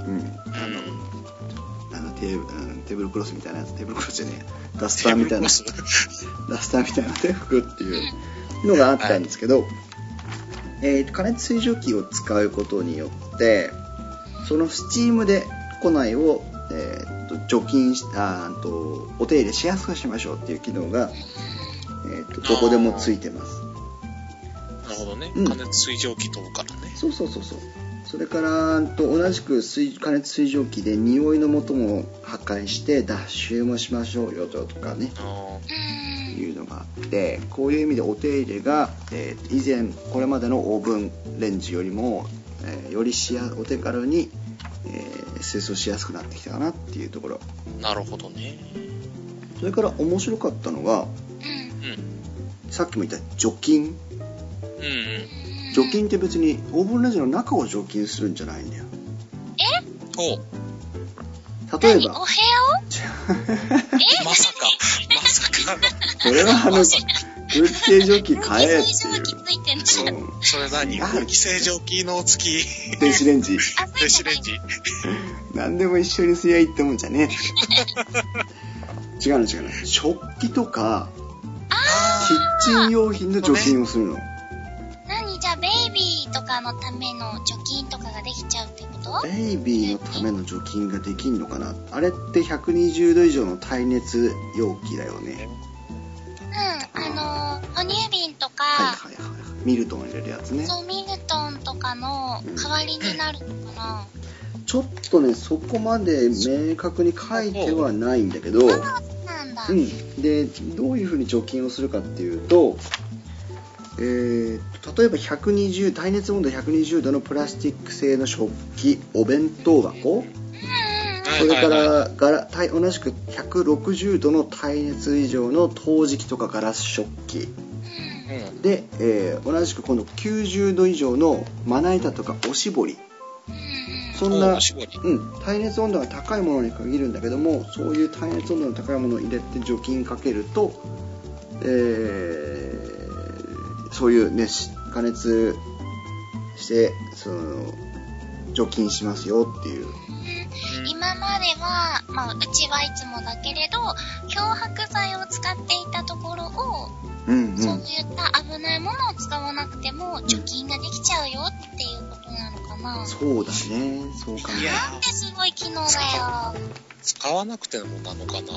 ーブルクロスみたいなやつ、テーブルクロスじゃねえ、ダスターみたいなので拭くっていうのがあったんですけど、加熱水蒸気を使うことによってそのスチームで庫内を除菌したお手入れしやすくしましょうっていう機能が、どこでもついてます。 なるほどね。加熱水蒸気飛ぶからね。 そう。それから同じく加熱水蒸気で匂いの元も破壊して脱臭もしましょうよとかね、いうのがあって、こういう意味でお手入れが、以前これまでのオーブンレンジよりも、よりお手軽に清掃しやすくなってきたかなっていうところ。 なるほどね。 それから面白かったのが、さっきも言った除菌。除菌って別にオーブンレンジの中を除菌するんじゃないんだよ。例えばお部屋をまさかそれは空気清浄機買えっていう。 それ何？空気清浄機の付き電子レンジなんでも一緒にすりゃいいってもんじゃねえ違う食器とかキッチン用品の除菌をするの。 何じゃあベイビーとかのための除菌とかができちゃうってこと？ ベイビーのための除菌ができんのかな。あれって120度以上の耐熱容器だよね。 哺乳瓶とか、 ミルトン入れるやつね。 そう、ミルトンとかの代わりになるのかな。 ちょっとねそこまで明確に書いてはないんだけど、でどういうふうに除菌をするかっていうと、例えば耐熱温度120度のプラスチック製の食器、お弁当箱、 それから同じく160度の耐熱以上の陶磁器とかガラス食器、で、同じく今度90度以上のまな板とかおしぼり、そんな、耐熱温度が高いものに限るんだけども、そういう耐熱温度の高いものを入れて除菌かけると、そういうね、加熱して除菌しますよっていう。 今までは、うちはいつもだけれど漂白剤を使っていたところを、そういった危ないものを使わなくても除菌ができちゃうよっていうことなのかな。 そうだね、そうかな。 なんですごい機能だよ。 使わなくてもなのかな。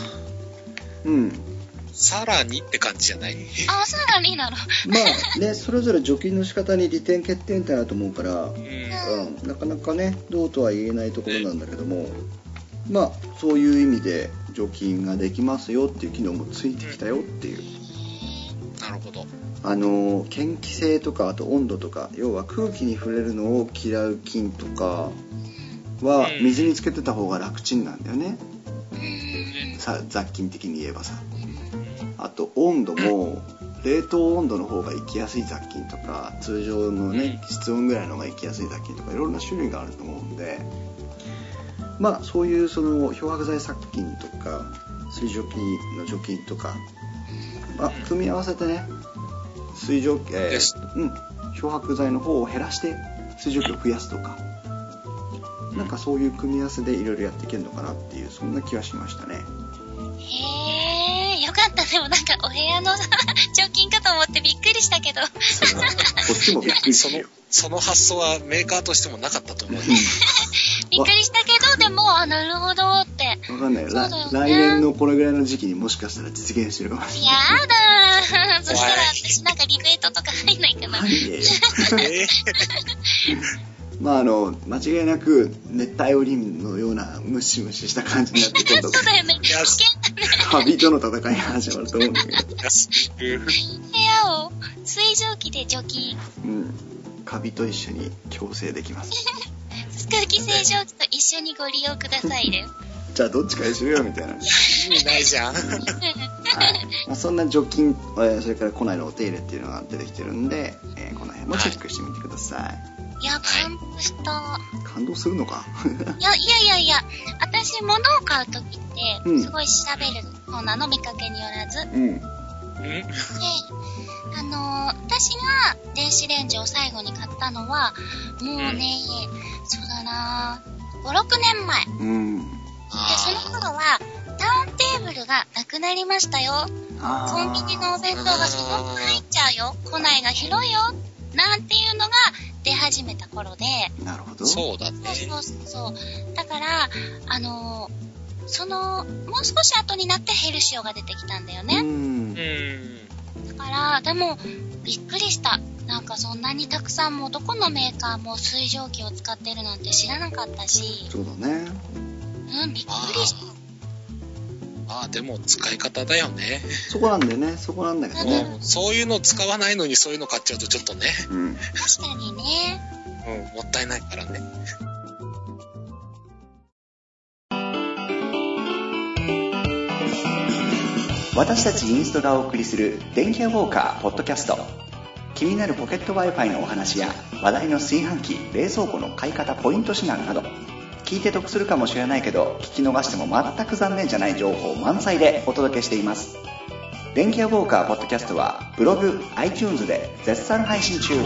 さらにって感じじゃない？ さらになの。 それぞれ除菌の仕方に利点欠点ってあると思うから、なかなかね、どうとは言えないところなんだけども、そういう意味で除菌ができますよっていう機能もついてきたよっていう。 なるほど。 嫌気性とか、あと温度とか、要は空気に触れるのを嫌う菌とかは水につけてた方が楽ちんなんだよね。雑菌的に言えばさ。あと温度も冷凍温度の方が生きやすい雑菌とか、通常のね、室温ぐらいの方が生きやすい雑菌とか、いろんな種類があると思うんで、そういう漂白剤殺菌とか水蒸気の除菌とか、組み合わせてね、漂白剤の方を減らして水蒸気を増やすとか、なんかそういう組み合わせでいろいろやっていけるのかなっていう、そんな気はしましたね。 へー、よかった。でもなんかお部屋の除菌かと思ってびっくりしたけど。こっちもびっくりしたよ。 その発想はメーカーとしてもなかったと思う。 びっくりしたけど、でもなるほどって。 わかんないよ。来年のこれぐらいの時期にもしかしたら実現してるかもしれない。 やだー。そしたら私なんかリベートとか入んないかな。 間違いなく熱帯雨林のようなムシムシした感じになってくるとそうだよね。危険だね。 カビとの戦いが始まると思うんだけど。 部屋を水蒸気で除菌。 カビと一緒に共生できます。 空気清浄機と一緒にご利用くださいね。 じゃあどっちかにしろよみたいな。 意味ないじゃん。 そんな除菌、それから庫内のお手入れっていうのが出てきてるんで、この辺もチェックしてみてください。 いや、感動した。 感動するのか。 いや、私物を買うときって、すごい調べるそうなの、見かけによらず。で、私が電子レンジを最後に買ったのは、もうね、そうだな、5、6年前。で、その頃は、ターンテーブルがなくなりましたよ。コンビニのお弁当がすごく入っちゃうよ。庫内が広いよ。なんていうのが出始めた頃で。 なるほど。 そうだね。 そう。だから、もう少し後になってヘルシオが出てきたんだよね。だから、でも、びっくりした。なんかそんなにたくさんもどこのメーカーも水蒸気を使ってるなんて知らなかったし。 そうだね。 びっくりした。 でも使い方だよね。 そこなんだよね。そこなんだけどね。 そういうの使わないのにそういうの買っちゃうとちょっとね。 確かにね。 もったいないからね。 私たちインストがお送りする電気屋ウォーカーポッドキャスト。気になるポケット Wi-Fi のお話や話題の炊飯器、冷蔵庫の買い方ポイント指南など、聞いて得するかもしれないけど聞き逃しても全く残念じゃない情報満載でお届けしています。電気屋ウォーカーポッドキャストはブログ、iTunes で絶賛配信中。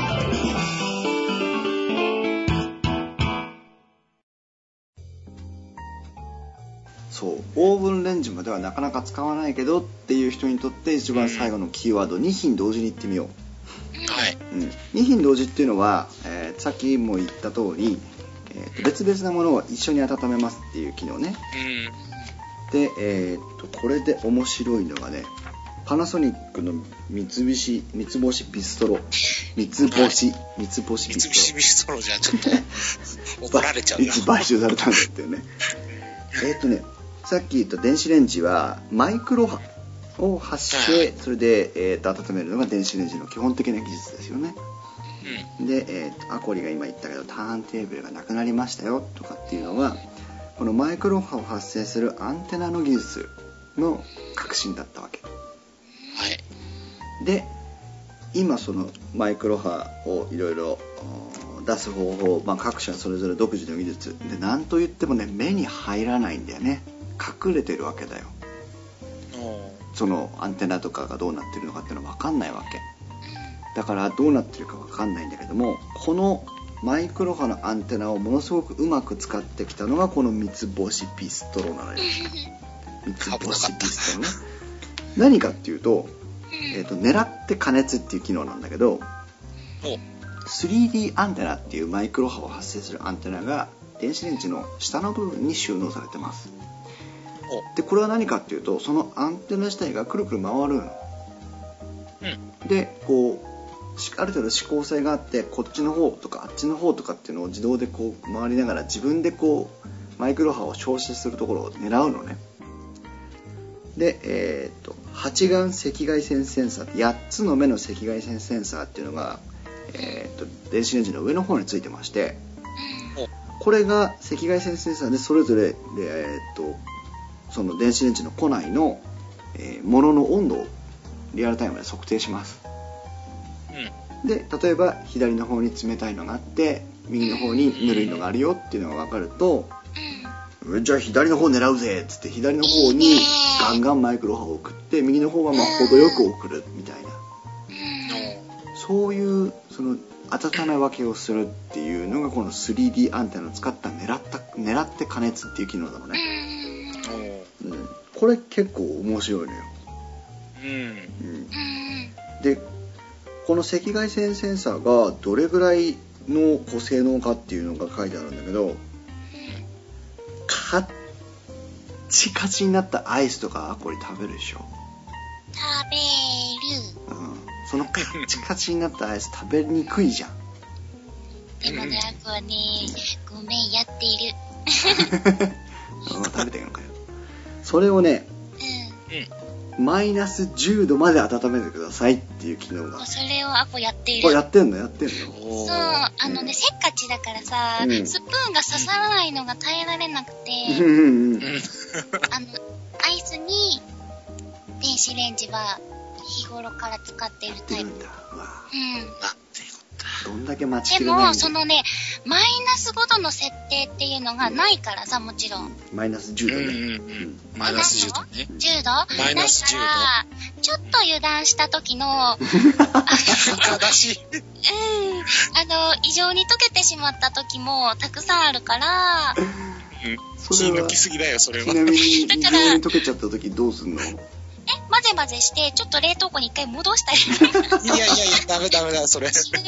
そう、オーブンレンジまではなかなか使わないけどっていう人にとって一番最後のキーワード、2品同時に言ってみよう。 はい。 2品同時っていうのは、さっきも言った通り、別々なものを一緒に温めますっていう機能ね。で、これで面白いのがね、パナソニックの三星ビストロ。三星ビストロじゃちょっと怒られちゃうよ。 いつ買収されたんだっていうね。さっき言った電子レンジはマイクロ波を発して、それで、温めるのが電子レンジの基本的な技術ですよね。で、アコリが今言ったけどターンテーブルがなくなりましたよとかっていうのは、 このマイクロ波を発生するアンテナの技術の革新だったわけ。 はい。 で、今そのマイクロ波をいろいろ出す方法、各社それぞれ独自の技術で、なんといってもね、目に入らないんだよね。隠れてるわけだよ。そのアンテナとかがどうなってるのかっていうのは分かんないわけだから、どうなってるか分かんないんだけども、このマイクロ波のアンテナをものすごくうまく使ってきたのがこの三つ星ピストロなのよ。三つ星ピストロね。何かっていうと、狙って加熱っていう機能なんだけど、3D アンテナっていうマイクロ波を発生するアンテナが電子レンジの下の部分に収納されてます。で、これは何かっていうと、そのアンテナ自体がくるくる回るの。で、こうある程度指向性があって、こっちの方とかあっちの方とかっていうのを自動でこう回りながら、自分でこうマイクロ波を照射するところを狙うのね。で、8眼赤外線センサー、8つの目の赤外線センサーっていうのが、電子レンジの上の方についてまして、これが赤外線センサーでそれぞれで、その電子レンジの庫内の、ものの温度をリアルタイムで測定します。で、例えば左の方に冷たいのがあって右の方にぬるいのがあるよっていうのが分かると、じゃあ左の方狙うぜっつって左の方にガンガンマイクロ波を送って、右の方は程よく送るみたいな、そういうその温め分けをするっていうのがこの 3D アンテナを使った狙って加熱っていう機能なのね。これ結構面白いのよ。で、この赤外線センサーがどれぐらいの性能かっていうのが書いてあるんだけど、カッチカチになったアイスとかこれ食べるでしょ。 食べる。 そのカッチカチになったアイス食べにくいじゃん。 でもね、あこはね、ごめん、やっている。 食べてるのかよ。それをね、マイナス10度まで温めてくださいっていう機能が。 それをアポやっている。 これやってんの。そう、 せっかちだからさ、スプーンが刺さらないのが耐えられなくて、アイスに電子レンジは日頃から使っているタイプ。 どんだけ待ちきれないんだよ。 でもそのね、マイナス5度の設定っていうのがないからさ、もちろん。 マイナス10度ね。 マイナス10度ね。 10度？ マイナス10度。 ちょっと油断した時の正しい。 異常に溶けてしまった時もたくさんあるから。 気抜きすぎだよ、それは。 ちなみに異常に溶けちゃった時どうすんの？ 混ぜ混ぜしてちょっと冷凍庫に一回戻したり。 いやダメだそれ。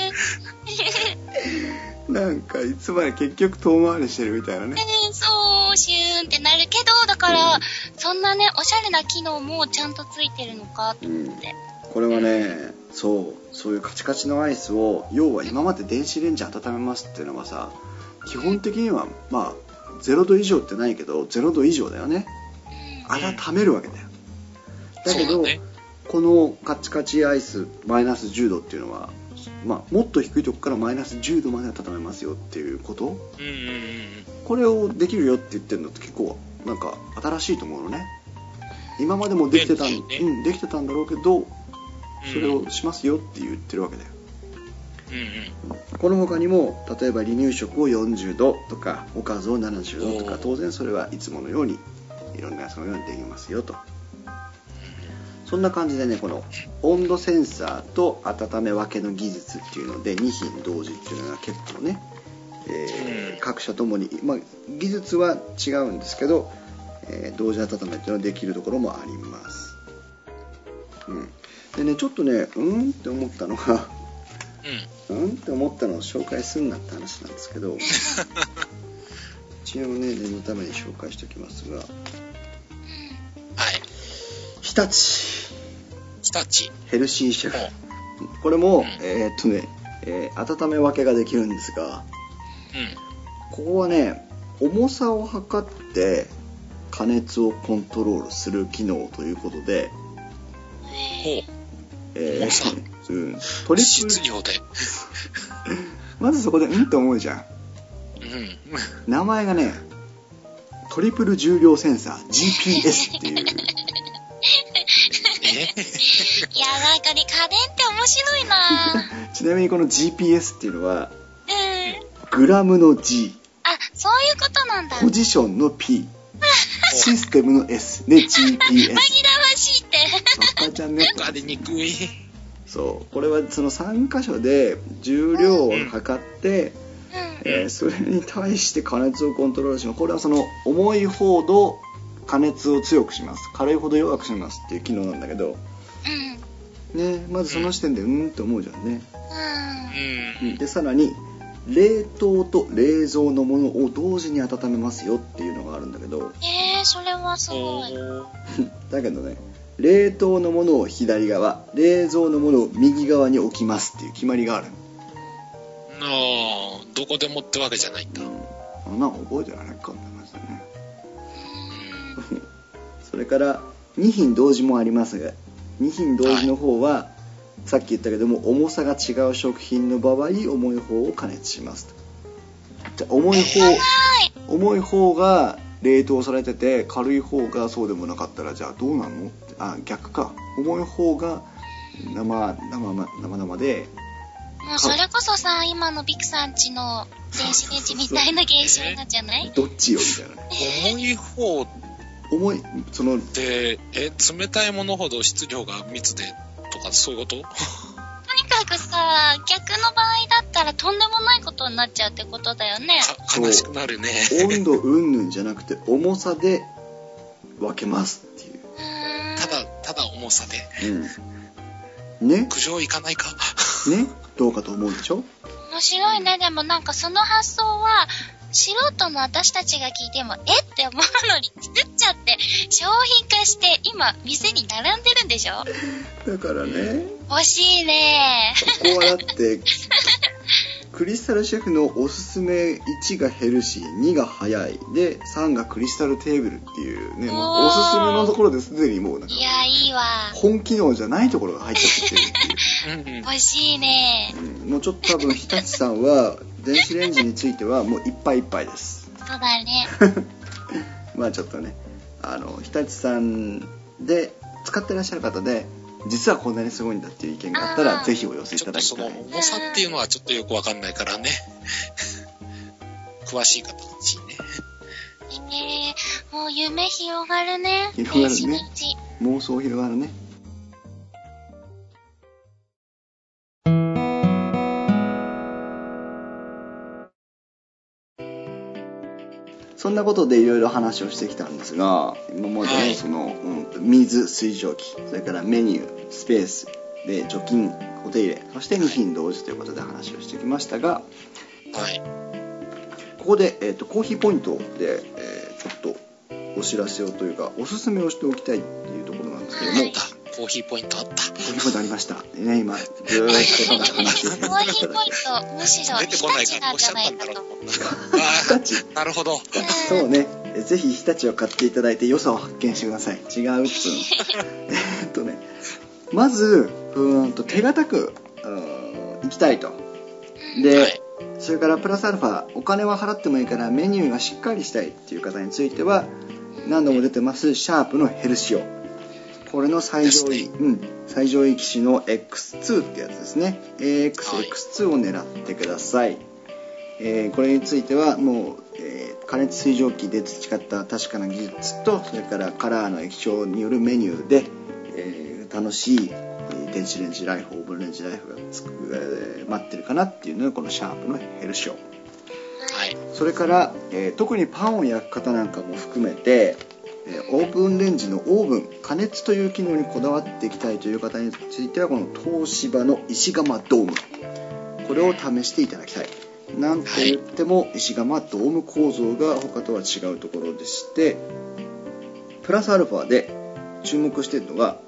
なんかいつまで結局遠回りしてるみたいなね。 そうシューンってなるけど、だから、そんなねおしゃれな機能もちゃんとついてるのかと思って、 これはね、そういうカチカチのアイスを、要は今まで電子レンジ温めますっていうのはさ、基本的には0度以上ってないけど0度以上だよね。温めるわけだよ。だけど、このカチカチアイスマイナス10度っていうのは、もっと低いとこからマイナス10度まで温めますよっていうこと、これをできるよって言ってるのって結構なんか新しいと思うのね。今までもできてたんだろうけど、それをしますよって言ってるわけだよ。この他にも例えば離乳食を40度とかおかずを70度とか、当然それはいつものようにいろんなやつのようにできますよと。そんな感じでね、この温度センサーと温め分けの技術っていうので2品同時っていうのが結構ね、各社ともに、技術は違うんですけど、同時温めっていうのができるところもあります。でね、ちょっとねって思ったのがって思ったのを紹介すんなって話なんですけど一応ね、念のために紹介しておきますが、日立ヘルシーシェフ、これも、温め分けができるんですが、ここはね、重さを測って加熱をコントロールする機能ということで、 トリプル量でまずそこでって思うじゃん。名前がね、 トリプル重量センサー GPS っていう。いや、なんかね、家電って面白いなちなみにこの GPS っていうのは、グラムの G。 あ、そういうことなんだ。 ポジションの P。システムの S で GPS。紛らわしいって。 赤ちゃんね。 わかりにくい。 そう。これはその3箇所で重量を測って、それに対して加熱をコントロールします。これはその重いほど加熱を強くします。軽いほど弱くしますっていう機能なんだけど、ね、まずその時点でって思うじゃんね。で、さらに冷凍と冷蔵のものを同時に温めますよっていうのがあるんだけど、 それはすごい。 だけどね、冷凍のものを左側、冷蔵のものを右側に置きますっていう決まりがある。 どこでもってわけじゃないんだ。 なんか覚えてないかって話だね。それから2品同時もありますが、2品同時の方は、さっき言ったけども重さが違う食品の場合、重い方を加熱しますと。じゃあ重い方が冷凍されてて、軽い方がそうでもなかったら、じゃあどうなの？逆か。重い方が生で、 もうそれこそさ、今のビクさんちの電子レンジみたいな現象なんじゃない？ どっちよみたいな。 重い方で、冷たいものほど質量が密でとか、そういうこと？とにかくさ、逆の場合だったらとんでもないことになっちゃうってことだよね。 悲しくなるね。 温度云々じゃなくて重さで分けますっていう。 ただ重さで。 ね。 苦情いかないか。 ね。どうかと思うでしょ？ 面白いね。でもなんかその発想は素人の私たちが聞いてもって思うのに作っちゃって商品化して今店に並んでるんでしょ？ だからね。 欲しいね。 ここはだってクリスタルシェフのおすすめ1がヘルシー、2が早いで3がクリスタルテーブルっていうね、おすすめのところですでにもうなんか、 いや、いいわ。 本機能じゃないところが入っちゃってるっていう。 欲しいね。 もうちょっと多分日立さんは電子レンジについてはもういっぱいいっぱいです。 そうだね。 まあちょっとね、日立さんで使ってらっしゃる方で実はこんなにすごいんだっていう意見があったらぜひお寄せいただきたい。 ちょっとその重さっていうのはちょっとよくわかんないからね。詳しい方欲しいね。 もう夢広がるね。 広がるね。妄想広がるね。そんなことでいろいろ話をしてきたんですが、今までのその、水、水蒸気、それからメニュー、スペースで除菌、お手入れ、そして2品同時ということで話をしてきましたが、ここで、コーヒーポイントで、ちょっとお知らせをというかおすすめをしておきたいっていうところなんですけども、 コーヒーポイントあった。コーヒーポイントありました。ね、今ずーっと話してコーヒーポイントむしろ日立なんじゃないかと。 日立。なるほど。 そうね。ぜひ日立を買っていただいて良さを発見してください。違うっつうの。ね。まず手堅く行きたいと。で、それからプラスアルファお金は払ってもいいからメニューがしっかりしたいっていう方については何度も出てますシャープのヘルシオ。これの最上位、最上位機種の X2 ってやつですね。AXX2 を狙ってください。これについてはもう、加熱水蒸気で培った確かな技術とそれからカラーの液晶によるメニューで、楽しい電子レンジライフ、オーブンレンジライフが待ってるかなっていうのがこのシャープのヘルシオ。それから、特にパンを焼く方なんかも含めてオーブンレンジのオーブン加熱という機能にこだわっていきたいという方についてはこの東芝の石窯ドーム、これを試していただきたい。なんと言っても石窯ドーム構造が他とは違うところでして、プラスアルファで注目しているのが、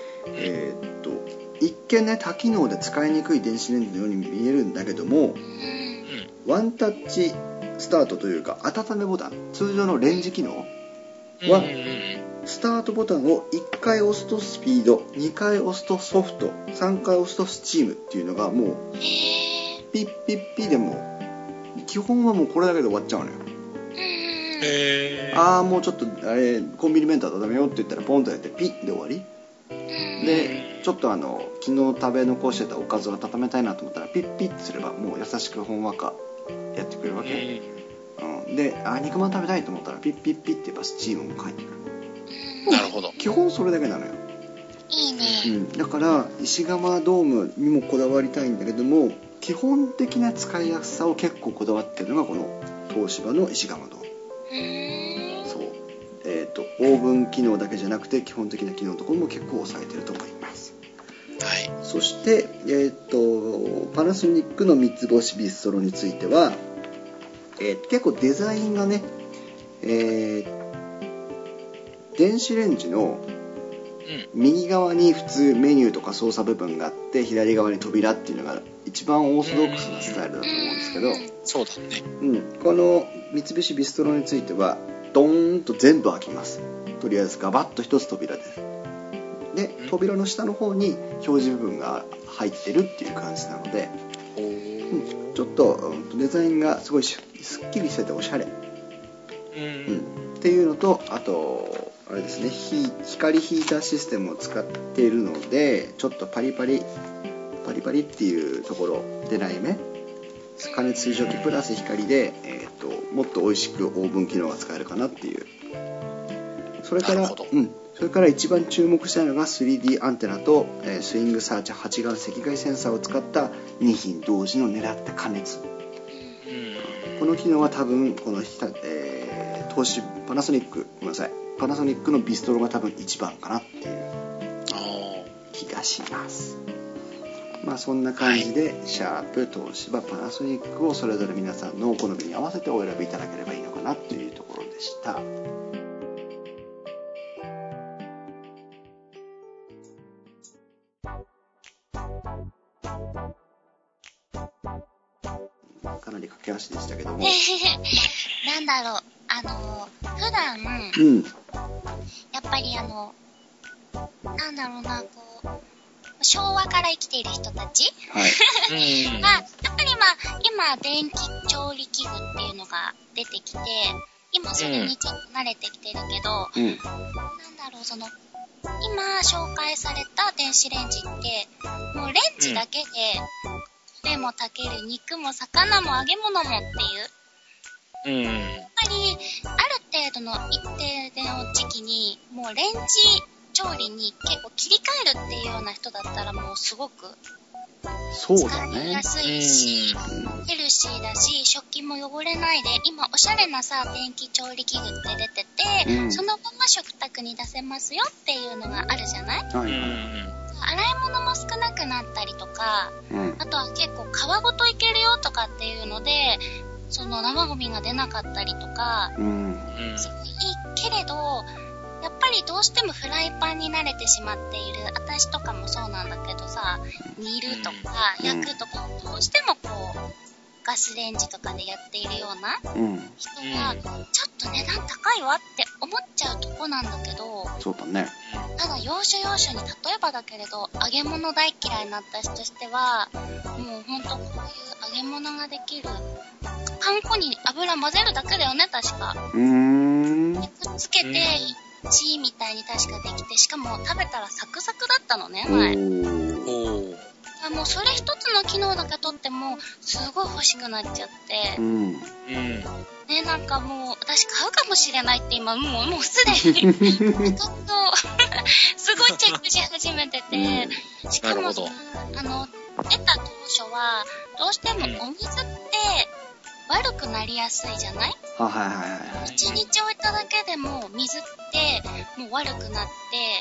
一見ね多機能で使いにくい電子レンジのように見えるんだけども、ワンタッチスタートというか温めボタン、通常のレンジ機能はスタートボタンを1回押すとスピード、2回押すとソフト、3回押すとスチームっていうのがもうピッピッピでも基本はもうこれだけで終わっちゃうのよ。 もうちょっとあれコンビニ弁当だめよって言ったらポンとやってピッで終わりで、ちょっと昨日食べ残してたおかずを温めたいなと思ったらピッピッすればもう優しくほんわかやってくれるわけ、で肉まん食べたいと思ったらピッピッピッって言えばスチームも返ってくる。 なるほど。 基本それだけなのよ。 いいね、 だから石窯ドームにもこだわりたいんだけども、基本的な使いやすさを結構こだわってるのがこの東芝の石窯ドーム。そう、オーブン機能だけじゃなくて基本的な機能のところも結構抑えてると思います。 はい。 そして、パナソニックの三つ星ビストロについては、結構デザインがね、電子レンジの右側に普通メニューとか操作部分があって左側に扉っていうのが一番オーソドックスなスタイルだと思うんですけど、 そうだね。 この三菱ビストロについてはドーンと全部開きます。とりあえずガバッと一つ扉です。で、扉の下の方に表示部分が入ってるっていう感じなので、ちょっとデザインがすごいすっきりしてておしゃれ、っていうのと、あとあれですね、光ヒーターシステムを使っているのでちょっとパリパリっていうところでない目、加熱水蒸気プラス光で、もっと美味しくオーブン機能が使えるかなっていう。それから一番注目したいのが 3D アンテナと、スイングサーチ8眼赤外センサーを使った2品同時の狙った加熱、この機能は多分このパナソニックのビストロが多分一番かなっていう気がします。そんな感じで、シャープ、東芝、パナソニックをそれぞれ皆さんのお好みに合わせてお選びいただければいいのかなというところでした。かなり駆け足でしたけどもなんだろう、普段、やっぱりなんだろうな、昭和から生きている人たち、やっぱり今電気調理器具っていうのが出てきて、今それにちょっと慣れてきてるけど、なんだろう、今紹介された電子レンジってもうレンジだけで米も炊ける、肉も魚も揚げ物もっていう、やっぱりある程度の一定の時期にもうレンジ調理に結構切り替えるっていうような人だったらもうすごく使いやすいし、ヘルシーだし、食器も汚れないで、今おしゃれな電気調理器具って出てて、そのまま食卓に出せますよっていうのがあるじゃない？洗い物も少なくなったりとか、あとは結構皮ごといけるよとかっていうので、生ゴミが出なかったりとか、すごいいいけれど、やっぱりどうしてもフライパンに慣れてしまっている私とかもそうなんだけどさ、煮るとか焼くとかどうしてもガスレンジとかでやっているような人はちょっと値段高いわって思っちゃうとこなんだけど、 そうだね。 ただ要所要所に、例えばだけれど揚げ物大嫌いになった人としては、もうほんとこういう揚げ物ができる、パン粉に油混ぜるだけだよね確か。でくっつけてチーみたいに確かできて、しかも食べたらサクサクだったのね前。もうそれ一つの機能だけ取ってもすごい欲しくなっちゃって、ね、なんかもう私買うかもしれないって今もうすでにちょっとすごいチェックし始めてて、しかも出た当初はどうしてもお水って悪くなりやすいじゃない？1日置いただけでも水ってもう悪くなって、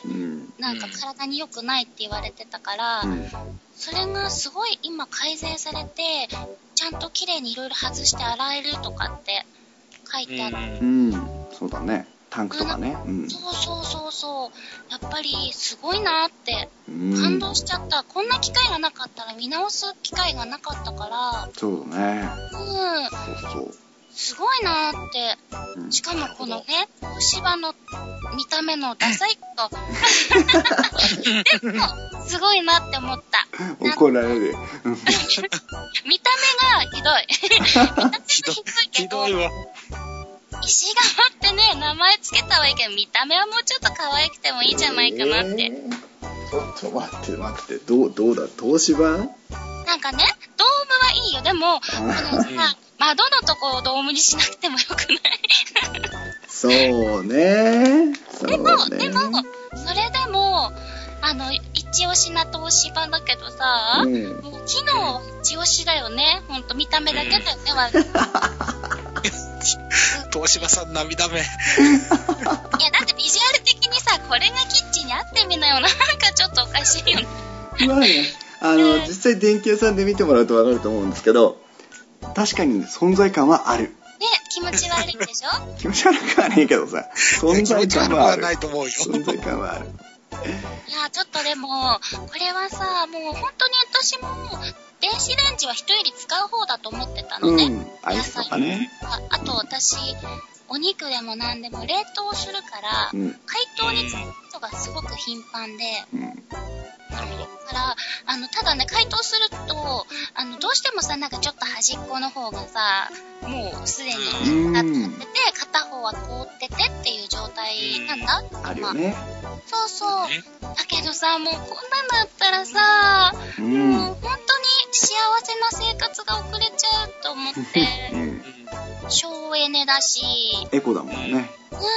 なんか体に良くないって言われてたから、それがすごい今改善されて、ちゃんと綺麗にいろいろ外して洗えるとかって書いてある。 そうだね。タンクとかね。 そう。やっぱりすごいなって感動しちゃった。こんな機会がなかったら見直す機会がなかったから。 そうだね。 すごいなーって。しかもこのね、東芝の見た目のダサいとでもすごいなって思った。 怒られる。 見た目がひどい。見た目がひどいけど、 ひどいわ。 石窯ってね、名前つけたはいいけど、見た目はもうちょっと可愛くてもいいんじゃないかなって。 ちょっと待って、どうだ、東芝？ なんかね、ドームはいいよ。でも、窓のとこをドームにしなくてもよくない？ そうね。 でも、それでも、一押しな東芝だけどさ、もう機能は一押しだよね。ほんと見た目だけだよね、 東芝さん涙目。いや、 だってビジュアル的にさ、これがキッチンに合ってみなよな。なんかちょっとおかしいよね。 まあね、実際電気屋さんで見てもらうとわかると思うんですけど、確かに存在感はある。 ね、気持ち悪いでしょ？ 気持ち悪くはないけどさ、存在感はある。 ないと思うよ。 存在感はある。 いや、ちょっとでも、これはさ、もう本当に私も、電子レンジは人より使う方だと思ってたのね。 アイスとかね。 あと私、お肉でも何でも冷凍するから、解凍に使うことがすごく頻繁で、なるほど。だから、ただね、解凍すると、どうしてもさ、なんかちょっと端っこの方がさ、もうすでになってて、片方は凍っててっていう状態なんだ。 あるよね。 そうそう。だけどさ、もうこんなんだったらさ、もう本当に幸せな生活が送れちゃうと思って、省エネだし。 エコだもんね。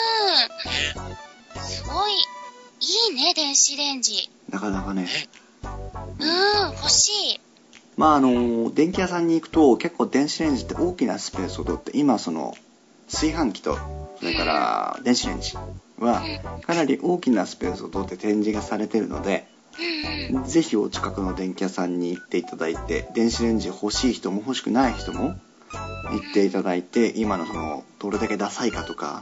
すごい、いいね、電子レンジ。 なかなかね。 欲しい。 まあ電気屋さんに行くと結構電子レンジって大きなスペースを取って、今その炊飯器とそれから電子レンジはかなり大きなスペースを取って展示がされているので、ぜひお近くの電気屋さんに行っていただいて、電子レンジ欲しい人も欲しくない人も行っていただいて、今のそのどれだけダサいかとか、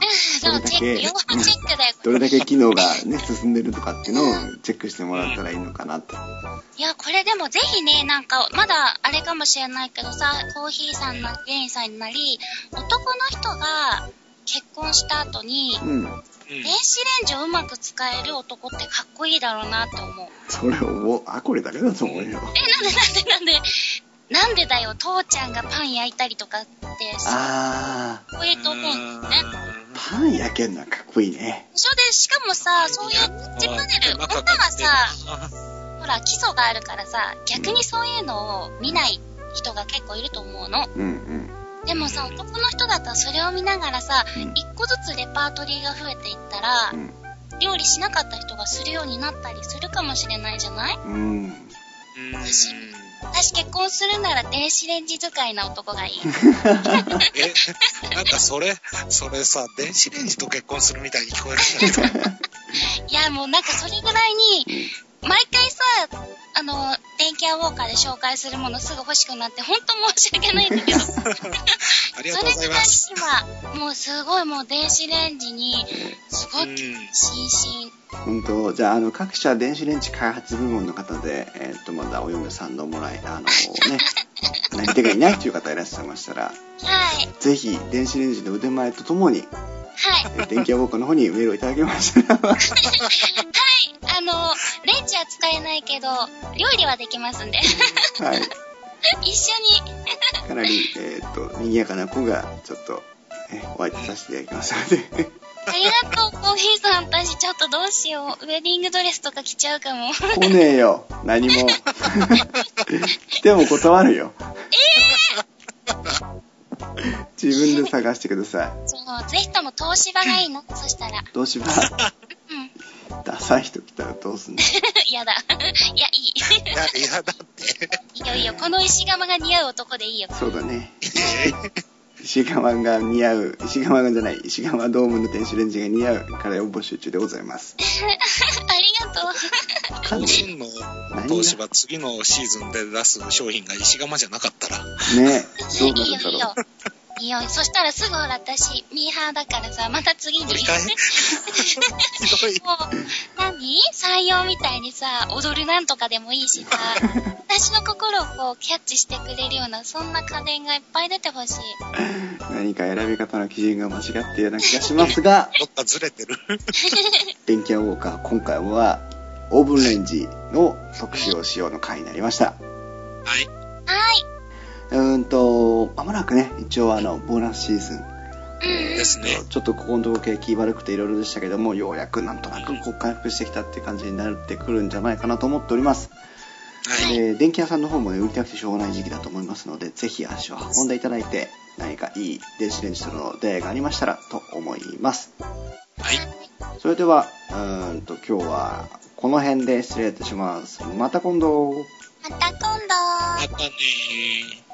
どれだけ機能がね進んでるとかっていうのをチェックしてもらったらいいのかなって。 いや、これでもぜひね、なんかまだあれかもしれないけどさ、コーヒーさんなりゲインさんになり、男の人が結婚した後に、電子レンジをうまく使える男ってかっこいいだろうなって思う。 それをこれだけだと思うよ。 なんでだよ、父ちゃんがパン焼いたりとかってかっこいいと思うんですね。 パン焼けんのはかっこいいね。 しかもさ、そういうタッチパネル、女がさ、ほら基礎があるからさ、逆にそういうのを見ない人が結構いると思うの。でもさ、男の人だったらそれを見ながらさ、一個ずつレパートリーが増えていったら、料理しなかった人がするようになったりするかもしれないじゃない？私結婚するなら電子レンジ使いな男がいい。 なんかそれさ、電子レンジと結婚するみたいに聞こえるじゃないですか。 いや、もうなんかそれぐらいに、毎回さ、電気屋ウォーカーで紹介するものすぐ欲しくなって、ほんと申し訳ないんだけど。 ありがとうございます。 それぐらい今、もうすごいもう電子レンジに、すごく心身。 ほんと、じゃあ、各社電子レンジ開発部門の方で、まだお嫁さんのなり手がいないという方いらっしゃいましたら、ぜひ、電子レンジの腕前とともに、電気屋ウォーカーの方にメールをいただけましたら。 レンジは使えないけど、料理はできますんで。一緒に。 かなり、賑やかな子が、ちょっと、お相手させていただきますので。 ありがとう、コーヒーさん。私ちょっとどうしよう。ウェディングドレスとか着ちゃうかも。 来ねえよ。何も。来ても断るよ。自分で探してください。 そう、ぜひとも東芝がいいの。そしたら。 東芝。ダサい人来たらどうすんの？ やだ。いや、いい。 やだって。 いいよいいよ。この石窯が似合う男でいいよ。 そうだね。石窯が似合う、石窯ドームの電子レンジが似合う彼を募集中でございます。 ありがとう。 どうすんの？東芝次のシーズンで出す商品が石窯じゃなかったら。 ね、どうなるんだろう。 いいよ。そしたらすぐほら私ミーハーだからさ、また次に。 ひどい。 もう採用みたいにさ、踊るなんとかでもいいしさ、私の心をこうキャッチしてくれるようなそんな家電がいっぱい出てほしい。 何か選び方の基準が間違っているような気がしますが、 どっかずれてる。 電気屋ウォーカー、今回はオーブンレンジの特集をしようの回になりました。 はい。 まもなくね、一応ボーナスシーズンですね。 ちょっとここのところ景気悪くていろいろでしたけども、ようやくなんとなくこう回復してきたっていう感じになってくるんじゃないかなと思っております。はい、電気屋さんの方もね、売りたくてしょうがない時期だと思いますので、ぜひ足を運んでいただいて、何かいい電子レンジとの出会いがありましたらと思います。 はい。 それでは、今日はこの辺で失礼いたします。また今度。 また今度。 またねー。